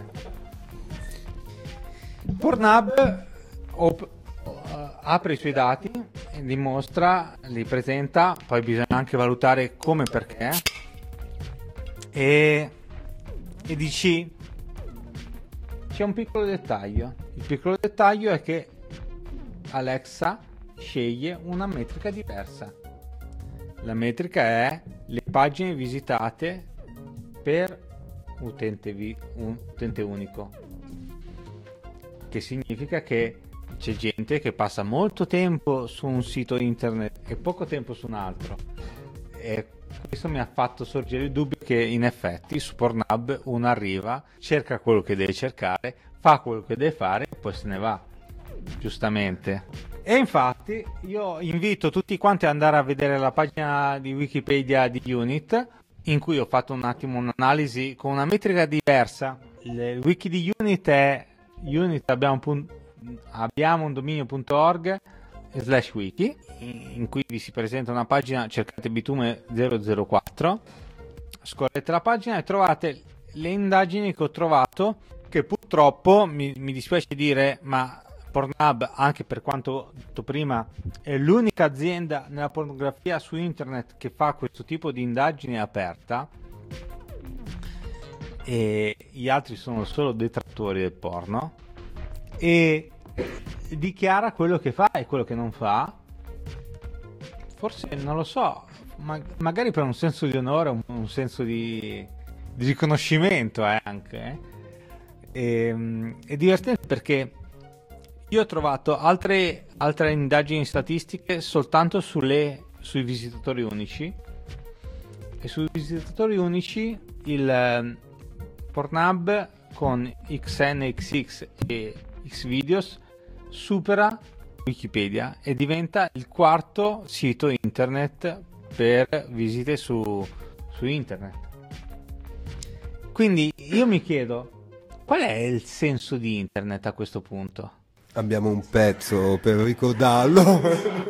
Pornhub op- uh, apre i suoi dati dimostra, li presenta, poi bisogna anche valutare come e perché. E, e dici, c'è un piccolo dettaglio. Il piccolo dettaglio è che Alexa sceglie una metrica diversa. La metrica è le pagine visitate per utente, vi, un, utente unico, che significa che c'è gente che passa molto tempo su un sito internet e poco tempo su un altro, e questo mi ha fatto sorgere il dubbio che in effetti su Pornhub uno arriva, cerca quello che deve cercare, fa quello che deve fare e poi se ne va, giustamente. E infatti io invito tutti quanti ad andare a vedere la pagina di Wikipedia di Unit, in cui ho fatto un attimo un'analisi con una metrica diversa. Il wiki di Unit è Unit abbiamo un, pun- abbiamo un dominio.org slash wiki, in cui vi si presenta una pagina, cercate Bitume zero zero quattro, scorrete la pagina e trovate le indagini che ho trovato, che purtroppo mi, mi dispiace dire, ma Pornhub, anche per quanto detto prima, è l'unica azienda nella pornografia su internet che fa questo tipo di indagine aperta, e gli altri sono solo detrattori del porno, e dichiara quello che fa e quello che non fa, forse non lo so, ma magari per un senso di onore, un, un senso di, di riconoscimento eh, anche eh. E, è divertente perché io ho trovato altre, altre indagini statistiche soltanto sulle, sui visitatori unici, e sui visitatori unici il eh, Pornhub con X N X X e Xvideos supera Wikipedia e diventa il quarto sito internet per visite su, su internet. Quindi io mi chiedo, qual è il senso di internet a questo punto? Abbiamo un pezzo per ricordarlo.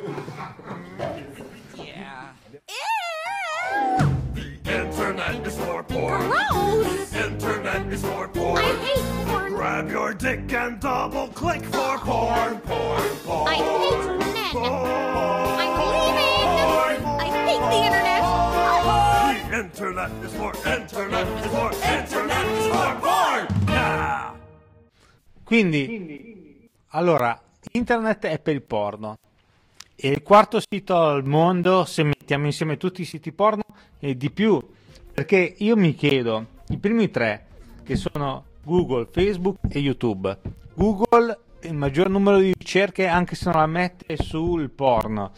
Internet is for porn. Internet is for porn. I hate porn. Grab your dick and double click for porn, porn, porn. I hate internet. I'm leaving. I hate the internet. The internet is for internet is for internet is for porn. Yeah. Quindi allora, internet è per il porno. E il quarto sito al mondo, se mettiamo insieme tutti i siti porno, e di più. Perché io mi chiedo, i primi tre, che sono Google, Facebook e YouTube. Google il maggior numero di ricerche, anche se non la mette sul porno.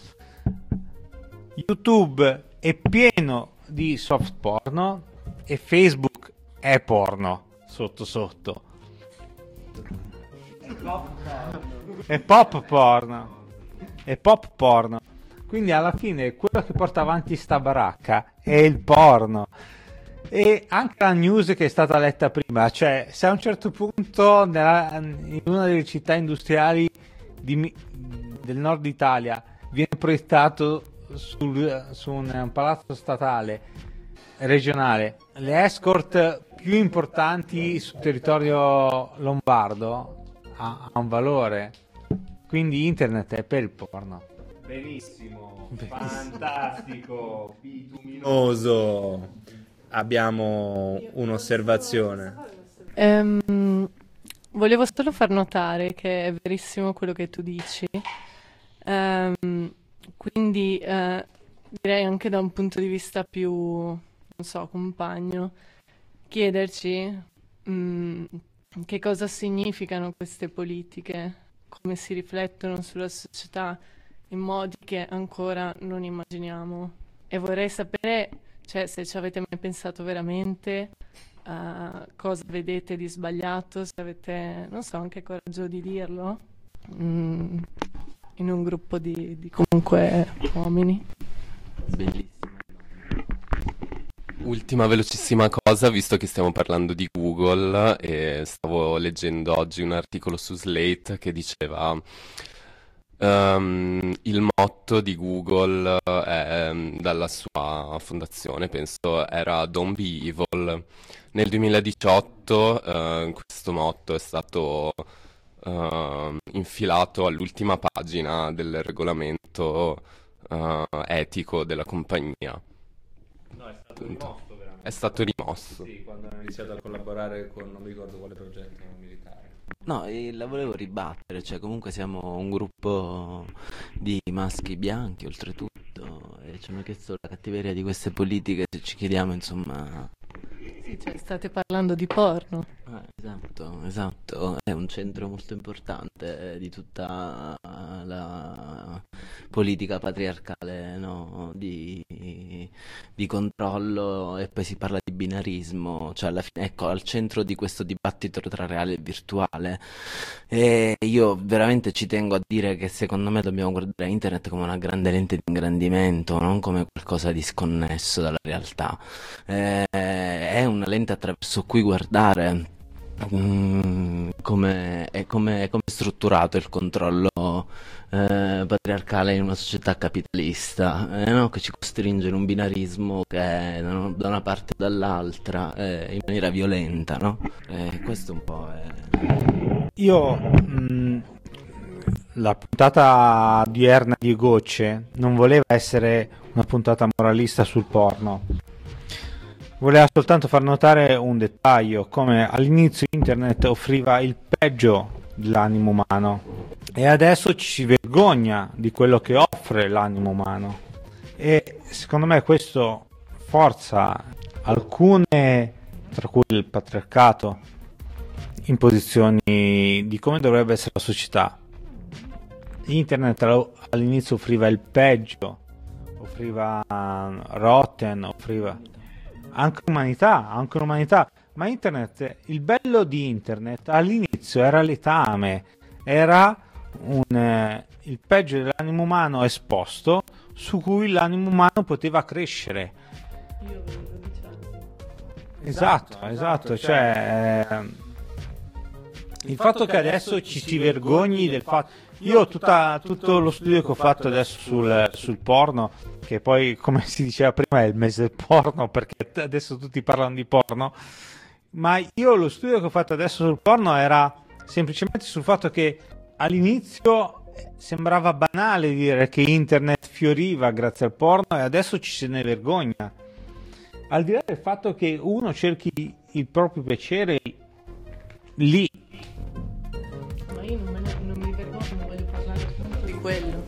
YouTube è pieno di soft porno e Facebook è porno, sotto sotto. È pop porno. È pop porno. Quindi alla fine quello che porta avanti sta baracca è il porno. E anche la news che è stata letta prima, cioè se a un certo punto nella, in una delle città industriali di, del nord Italia viene proiettato sul, su un, un palazzo statale regionale le escort più importanti sul territorio lombardo, ha, ha un valore. Quindi internet è per il porno. Benissimo, fantastico, bituminoso. Abbiamo un'osservazione. Ehm, volevo solo far notare che è verissimo quello che tu dici. Ehm, quindi eh, direi anche da un punto di vista più, non so, compagno, chiederci mh, che cosa significano queste politiche, come si riflettono sulla società in modi che ancora non immaginiamo. E vorrei sapere, cioè, se ci avete mai pensato veramente a cosa vedete di sbagliato, se avete, non so, anche coraggio di dirlo mm, in un gruppo di, di comunque uomini. Bellissimo. Ultima velocissima cosa, visto che stiamo parlando di Google, e stavo leggendo oggi un articolo su Slate che diceva um, il motto di Google è, dalla sua fondazione, penso, era Don't be evil. Nel duemiladiciotto uh, questo motto è stato uh, infilato all'ultima pagina del regolamento uh, etico della compagnia. No, è stato rimosso veramente. È stato rimosso. Sì, quando hanno iniziato a collaborare con non mi ricordo quale progetto militare. No, e la volevo ribattere, cioè comunque siamo un gruppo di maschi bianchi oltretutto e ci hanno chiesto la cattiveria di queste politiche, se ci chiediamo insomma... Sì, cioè state parlando di porno. Ah, esatto, esatto, è un centro molto importante di tutta la politica patriarcale, no? di, di controllo, e poi si parla di binarismo, cioè alla fine, ecco, al centro di questo dibattito tra reale e virtuale. E io veramente ci tengo a dire che secondo me dobbiamo guardare internet come una grande lente di ingrandimento, non come qualcosa di sconnesso dalla realtà. Eh, è una lente attraverso cui guardare mm, come è, come, come è strutturato il controllo eh, patriarcale in una società capitalista, eh, no? Che ci costringe in un binarismo che è da una, da una parte o dall'altra eh, in maniera violenta, no? Eh, questo un po' è... Io mh, la puntata odierna di Gocce non voleva essere una puntata moralista sul porno. Voleva soltanto far notare un dettaglio, come all'inizio internet offriva il peggio dell'animo umano e adesso ci si vergogna di quello che offre l'animo umano, e secondo me questo forza alcune, tra cui il patriarcato, in posizioni di come dovrebbe essere la società. Internet all'inizio offriva il peggio, offriva rotten, offriva anche umanità, anche l'umanità, ma internet, il bello di internet all'inizio era letame, era un, eh, il peggio dell'animo umano esposto, su cui l'animo umano poteva crescere. Esatto, esatto, esatto, cioè eh, il fatto che adesso ci si vergogni del fatto. Io tutta, tutto lo studio che ho fatto adesso sul, sul porno, che poi come si diceva prima è il mese del porno perché adesso tutti parlano di porno, ma io lo studio che ho fatto adesso sul porno era semplicemente sul fatto che all'inizio sembrava banale dire che internet fioriva grazie al porno e adesso ci se ne vergogna, al di là del fatto che uno cerchi il proprio piacere lì. Ma io non, me ne, non mi vergogno, non voglio parlare appunto di quello.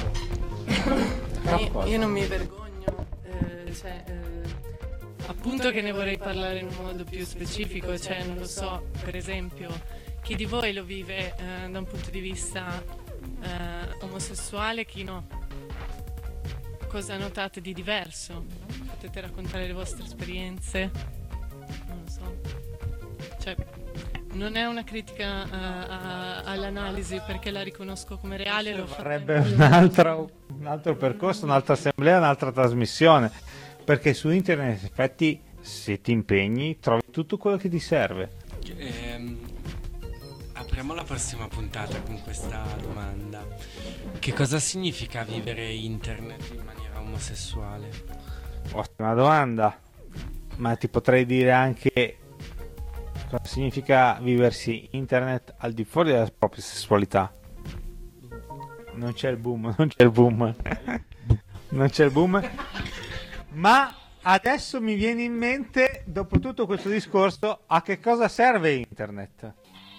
io, io non mi vergogno, eh, cioè, eh, appunto che ne vorrei parlare in un modo più specifico, cioè non lo so, per esempio, chi di voi lo vive eh, da un punto di vista eh, omosessuale, chi no? Cosa notate di diverso? Potete raccontare le vostre esperienze? Non lo so. Cioè, non è una critica uh, a, all'analisi perché la riconosco come reale. Lo Vorrebbe un altro, un altro percorso, un'altra assemblea, un'altra trasmissione, perché su internet in effetti se ti impegni trovi tutto quello che ti serve. Ehm, apriamo la prossima puntata con questa domanda: che cosa significa vivere internet in maniera omosessuale? Ottima domanda, ma ti potrei dire anche cosa significa viversi internet al di fuori della propria sessualità. Non c'è il boom, non c'è il boom. Non c'è il boom. Ma adesso mi viene in mente, dopo tutto questo discorso, a che cosa serve internet?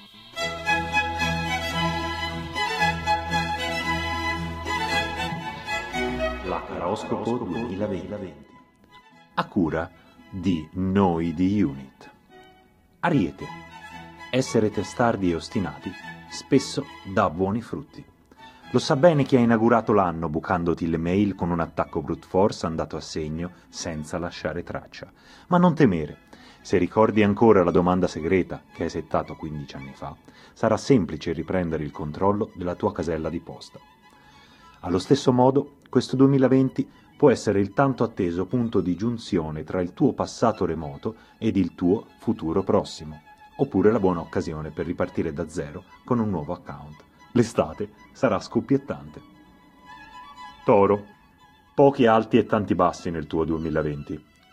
L'Acaroscopo duemilaventi, a cura di Noi di Unit. Ariete. Essere testardi e ostinati spesso dà buoni frutti. Lo sa bene chi ha inaugurato l'anno bucandoti le mail con un attacco brute force andato a segno senza lasciare traccia. Ma non temere. Se ricordi ancora la domanda segreta che hai settato quindici anni fa, sarà semplice riprendere il controllo della tua casella di posta. Allo stesso modo, questo duemilaventi può essere il tanto atteso punto di giunzione tra il tuo passato remoto ed il tuo futuro prossimo, oppure la buona occasione per ripartire da zero con un nuovo account. L'estate sarà scoppiettante. Toro. Pochi alti e tanti bassi nel tuo duemilaventi.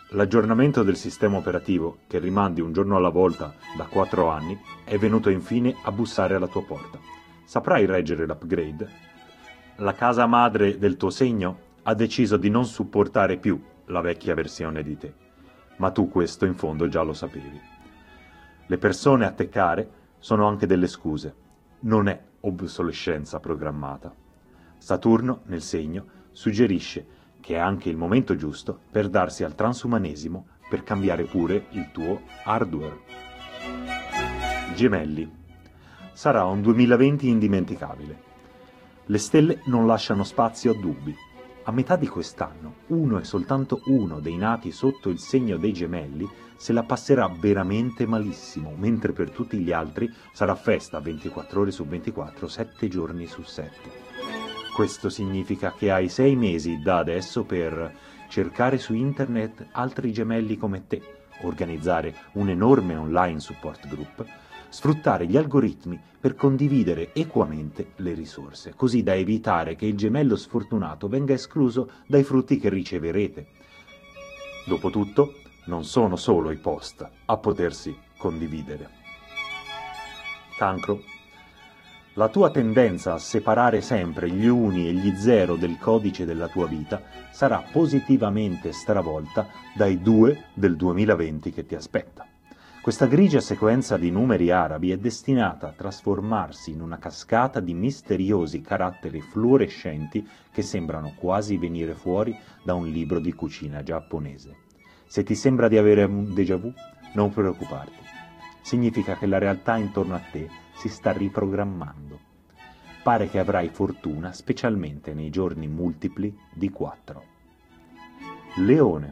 L'aggiornamento del sistema operativo, che rimandi un giorno alla volta da quattro anni, è venuto infine a bussare alla tua porta. Saprai reggere l'upgrade? La casa madre del tuo segno ha deciso di non supportare più la vecchia versione di te, ma tu questo in fondo già lo sapevi. Le persone a te care sono anche delle scuse, non è obsolescenza programmata. Saturno, nel segno, suggerisce che è anche il momento giusto per darsi al transumanesimo per cambiare pure il tuo hardware. Gemelli. Sarà un duemilaventi indimenticabile. Le stelle non lasciano spazio a dubbi. A metà di quest'anno, uno e soltanto uno dei nati sotto il segno dei Gemelli se la passerà veramente malissimo, mentre per tutti gli altri sarà festa ventiquattro ore su ventiquattro, sette giorni su sette. Questo significa che hai sei mesi da adesso per cercare su internet altri gemelli come te, organizzare un enorme online support group, sfruttare gli algoritmi per condividere equamente le risorse, così da evitare che il gemello sfortunato venga escluso dai frutti che riceverete. Dopotutto, non sono solo i post a potersi condividere. Cancro. La tua tendenza a separare sempre gli uni e gli zero del codice della tua vita sarà positivamente stravolta dai due del duemilaventi che ti aspetta. Questa grigia sequenza di numeri arabi è destinata a trasformarsi in una cascata di misteriosi caratteri fluorescenti che sembrano quasi venire fuori da un libro di cucina giapponese. Se ti sembra di avere un déjà vu, non preoccuparti. Significa che la realtà intorno a te si sta riprogrammando. Pare che avrai fortuna, specialmente nei giorni multipli di quattro. Leone.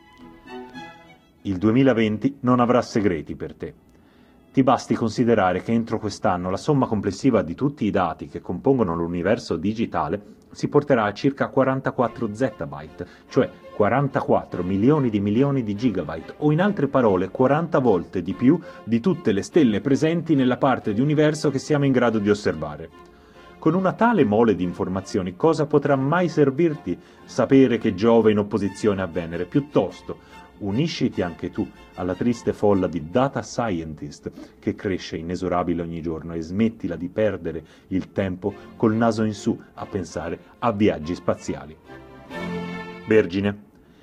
Il duemilaventi non avrà segreti per te. Ti basti considerare che entro quest'anno la somma complessiva di tutti i dati che compongono l'universo digitale si porterà a circa quarantaquattro zettabyte, cioè quarantaquattro milioni di milioni di gigabyte, o in altre parole quaranta volte di più di tutte le stelle presenti nella parte di universo che siamo in grado di osservare. Con una tale mole di informazioni cosa potrà mai servirti sapere che Giove è in opposizione a Venere? Piuttosto, unisciti anche tu alla triste folla di data scientist che cresce inesorabile ogni giorno e smettila di perdere il tempo col naso in su a pensare a viaggi spaziali. Vergine.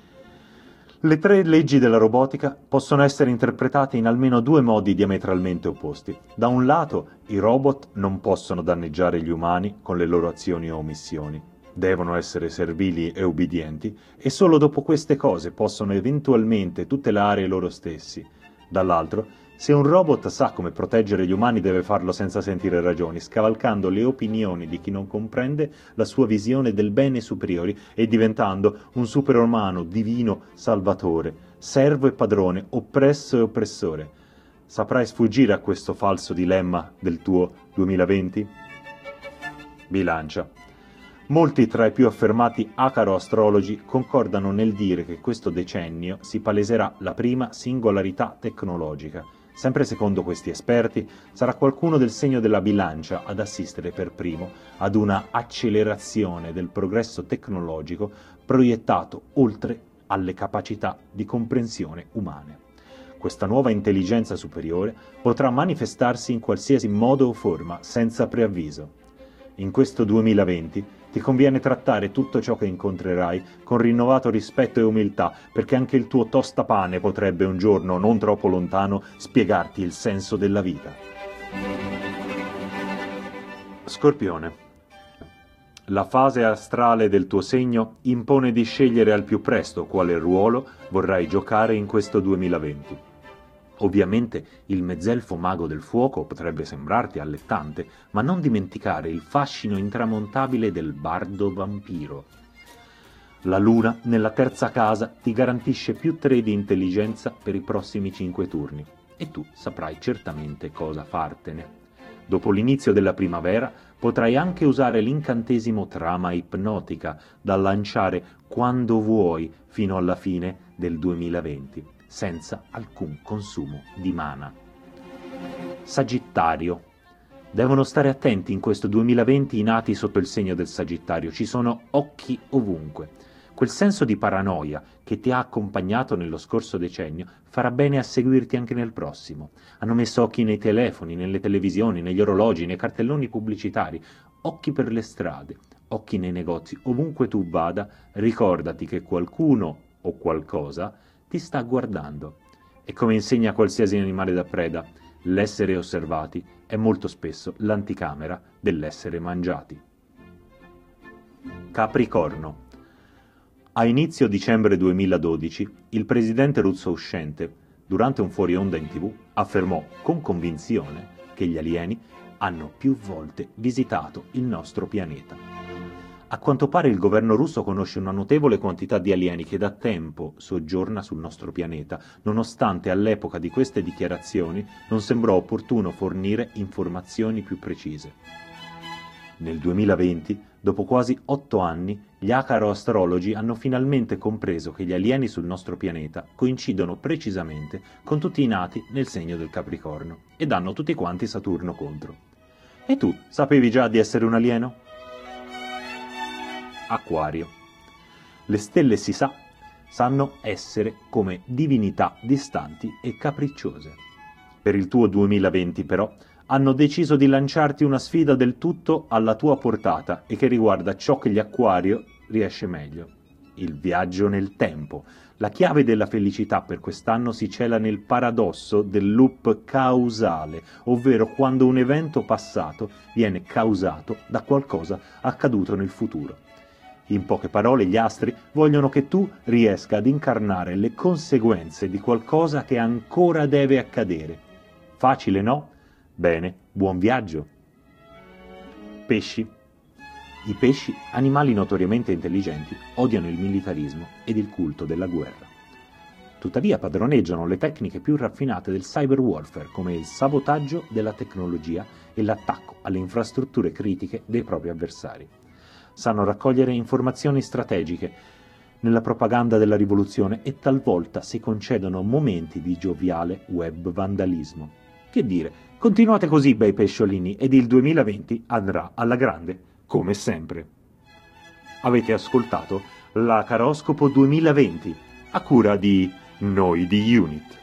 Le tre leggi della robotica possono essere interpretate in almeno due modi diametralmente opposti. Da un lato, i robot non possono danneggiare gli umani con le loro azioni o omissioni. Devono essere servili e ubbidienti, e solo dopo queste cose possono eventualmente tutelare loro stessi. Dall'altro, se un robot sa come proteggere gli umani deve farlo senza sentire ragioni, scavalcando le opinioni di chi non comprende la sua visione del bene superiori e diventando un superumano divino salvatore, servo e padrone, oppresso e oppressore. Saprai sfuggire a questo falso dilemma del tuo duemilaventi? Bilancia. Molti tra i più affermati acaro-astrologi concordano nel dire che questo decennio si paleserà la prima singolarità tecnologica. Sempre secondo questi esperti, sarà qualcuno del segno della bilancia ad assistere per primo ad una accelerazione del progresso tecnologico proiettato oltre alle capacità di comprensione umane. Questa nuova intelligenza superiore potrà manifestarsi in qualsiasi modo o forma, senza preavviso. In questo duemilaventi ti conviene trattare tutto ciò che incontrerai con rinnovato rispetto e umiltà, perché anche il tuo tostapane potrebbe un giorno, non troppo lontano, spiegarti il senso della vita. Scorpione. La fase astrale del tuo segno impone di scegliere al più presto quale ruolo vorrai giocare in questo duemilaventi. Ovviamente il mezzelfo mago del fuoco potrebbe sembrarti allettante, ma non dimenticare il fascino intramontabile del bardo vampiro. La luna nella terza casa ti garantisce più tre di intelligenza per i prossimi cinque turni, e tu saprai certamente cosa fartene. Dopo l'inizio della primavera potrai anche usare l'incantesimo trama ipnotica da lanciare quando vuoi fino alla fine del duemilaventi. Senza alcun consumo di mana. Sagittario. Devono stare attenti in questo duemilaventi i nati sotto il segno del Sagittario, ci sono occhi ovunque. Quel senso di paranoia che ti ha accompagnato nello scorso decennio farà bene a seguirti anche nel prossimo. Hanno messo occhi nei telefoni, nelle televisioni, negli orologi, nei cartelloni pubblicitari, occhi per le strade, occhi nei negozi. Ovunque tu vada, ricordati che qualcuno o qualcosa ti sta guardando. E come insegna qualsiasi animale da preda, l'essere osservati è molto spesso l'anticamera dell'essere mangiati. Capricorno. A inizio dicembre duemiladodici, il presidente russo uscente, durante un fuori onda in tv, affermò con convinzione che gli alieni hanno più volte visitato il nostro pianeta. A quanto pare il governo russo conosce una notevole quantità di alieni che da tempo soggiorna sul nostro pianeta, nonostante all'epoca di queste dichiarazioni non sembrò opportuno fornire informazioni più precise. Nel duemilaventi, dopo quasi otto anni, gli acaroastrologi hanno finalmente compreso che gli alieni sul nostro pianeta coincidono precisamente con tutti i nati nel segno del Capricorno e danno tutti quanti Saturno contro. E tu, sapevi già di essere un alieno? Acquario. Le stelle, si sa, sanno essere come divinità distanti e capricciose. Per il tuo duemilaventi, però, hanno deciso di lanciarti una sfida del tutto alla tua portata e che riguarda ciò che gli Acquario riesce meglio. Il viaggio nel tempo. La chiave della felicità per quest'anno si cela nel paradosso del loop causale, ovvero quando un evento passato viene causato da qualcosa accaduto nel futuro. In poche parole, gli astri vogliono che tu riesca ad incarnare le conseguenze di qualcosa che ancora deve accadere. Facile, no? Bene, buon viaggio. Pesci. I pesci, animali notoriamente intelligenti, odiano il militarismo ed il culto della guerra. Tuttavia padroneggiano le tecniche più raffinate del cyber warfare, come il sabotaggio della tecnologia e l'attacco alle infrastrutture critiche dei propri avversari. Sanno raccogliere informazioni strategiche nella propaganda della rivoluzione e talvolta si concedono momenti di gioviale web vandalismo. Che dire, continuate così, bei pesciolini, ed il duemilaventi andrà alla grande, come sempre. Avete ascoltato l'Acaroscopo duemilaventi, a cura di Noi di Unit.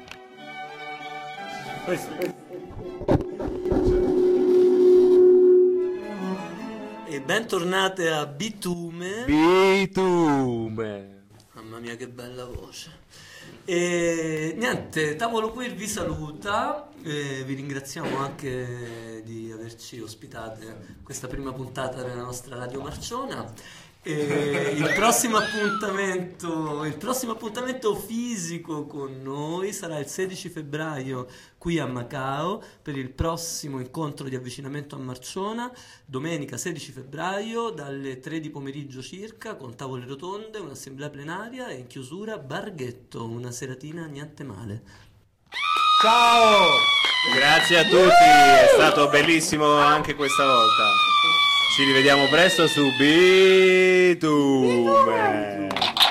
E bentornate a Bitume. Bitume. Mamma mia, che bella voce. E niente, Tavolo Queer vi saluta, e vi ringraziamo anche di averci ospitate questa prima puntata della nostra Radio Marciona. E il prossimo appuntamento il prossimo appuntamento fisico con noi sarà il sedici febbraio qui a Macao per il prossimo incontro di avvicinamento a Marciona, domenica sedici febbraio dalle tre di pomeriggio circa, con tavole rotonde, un'assemblea plenaria e in chiusura Barghetto, una seratina niente male. Ciao! Grazie a tutti, è stato bellissimo anche questa volta. Ci rivediamo presto su Bitume.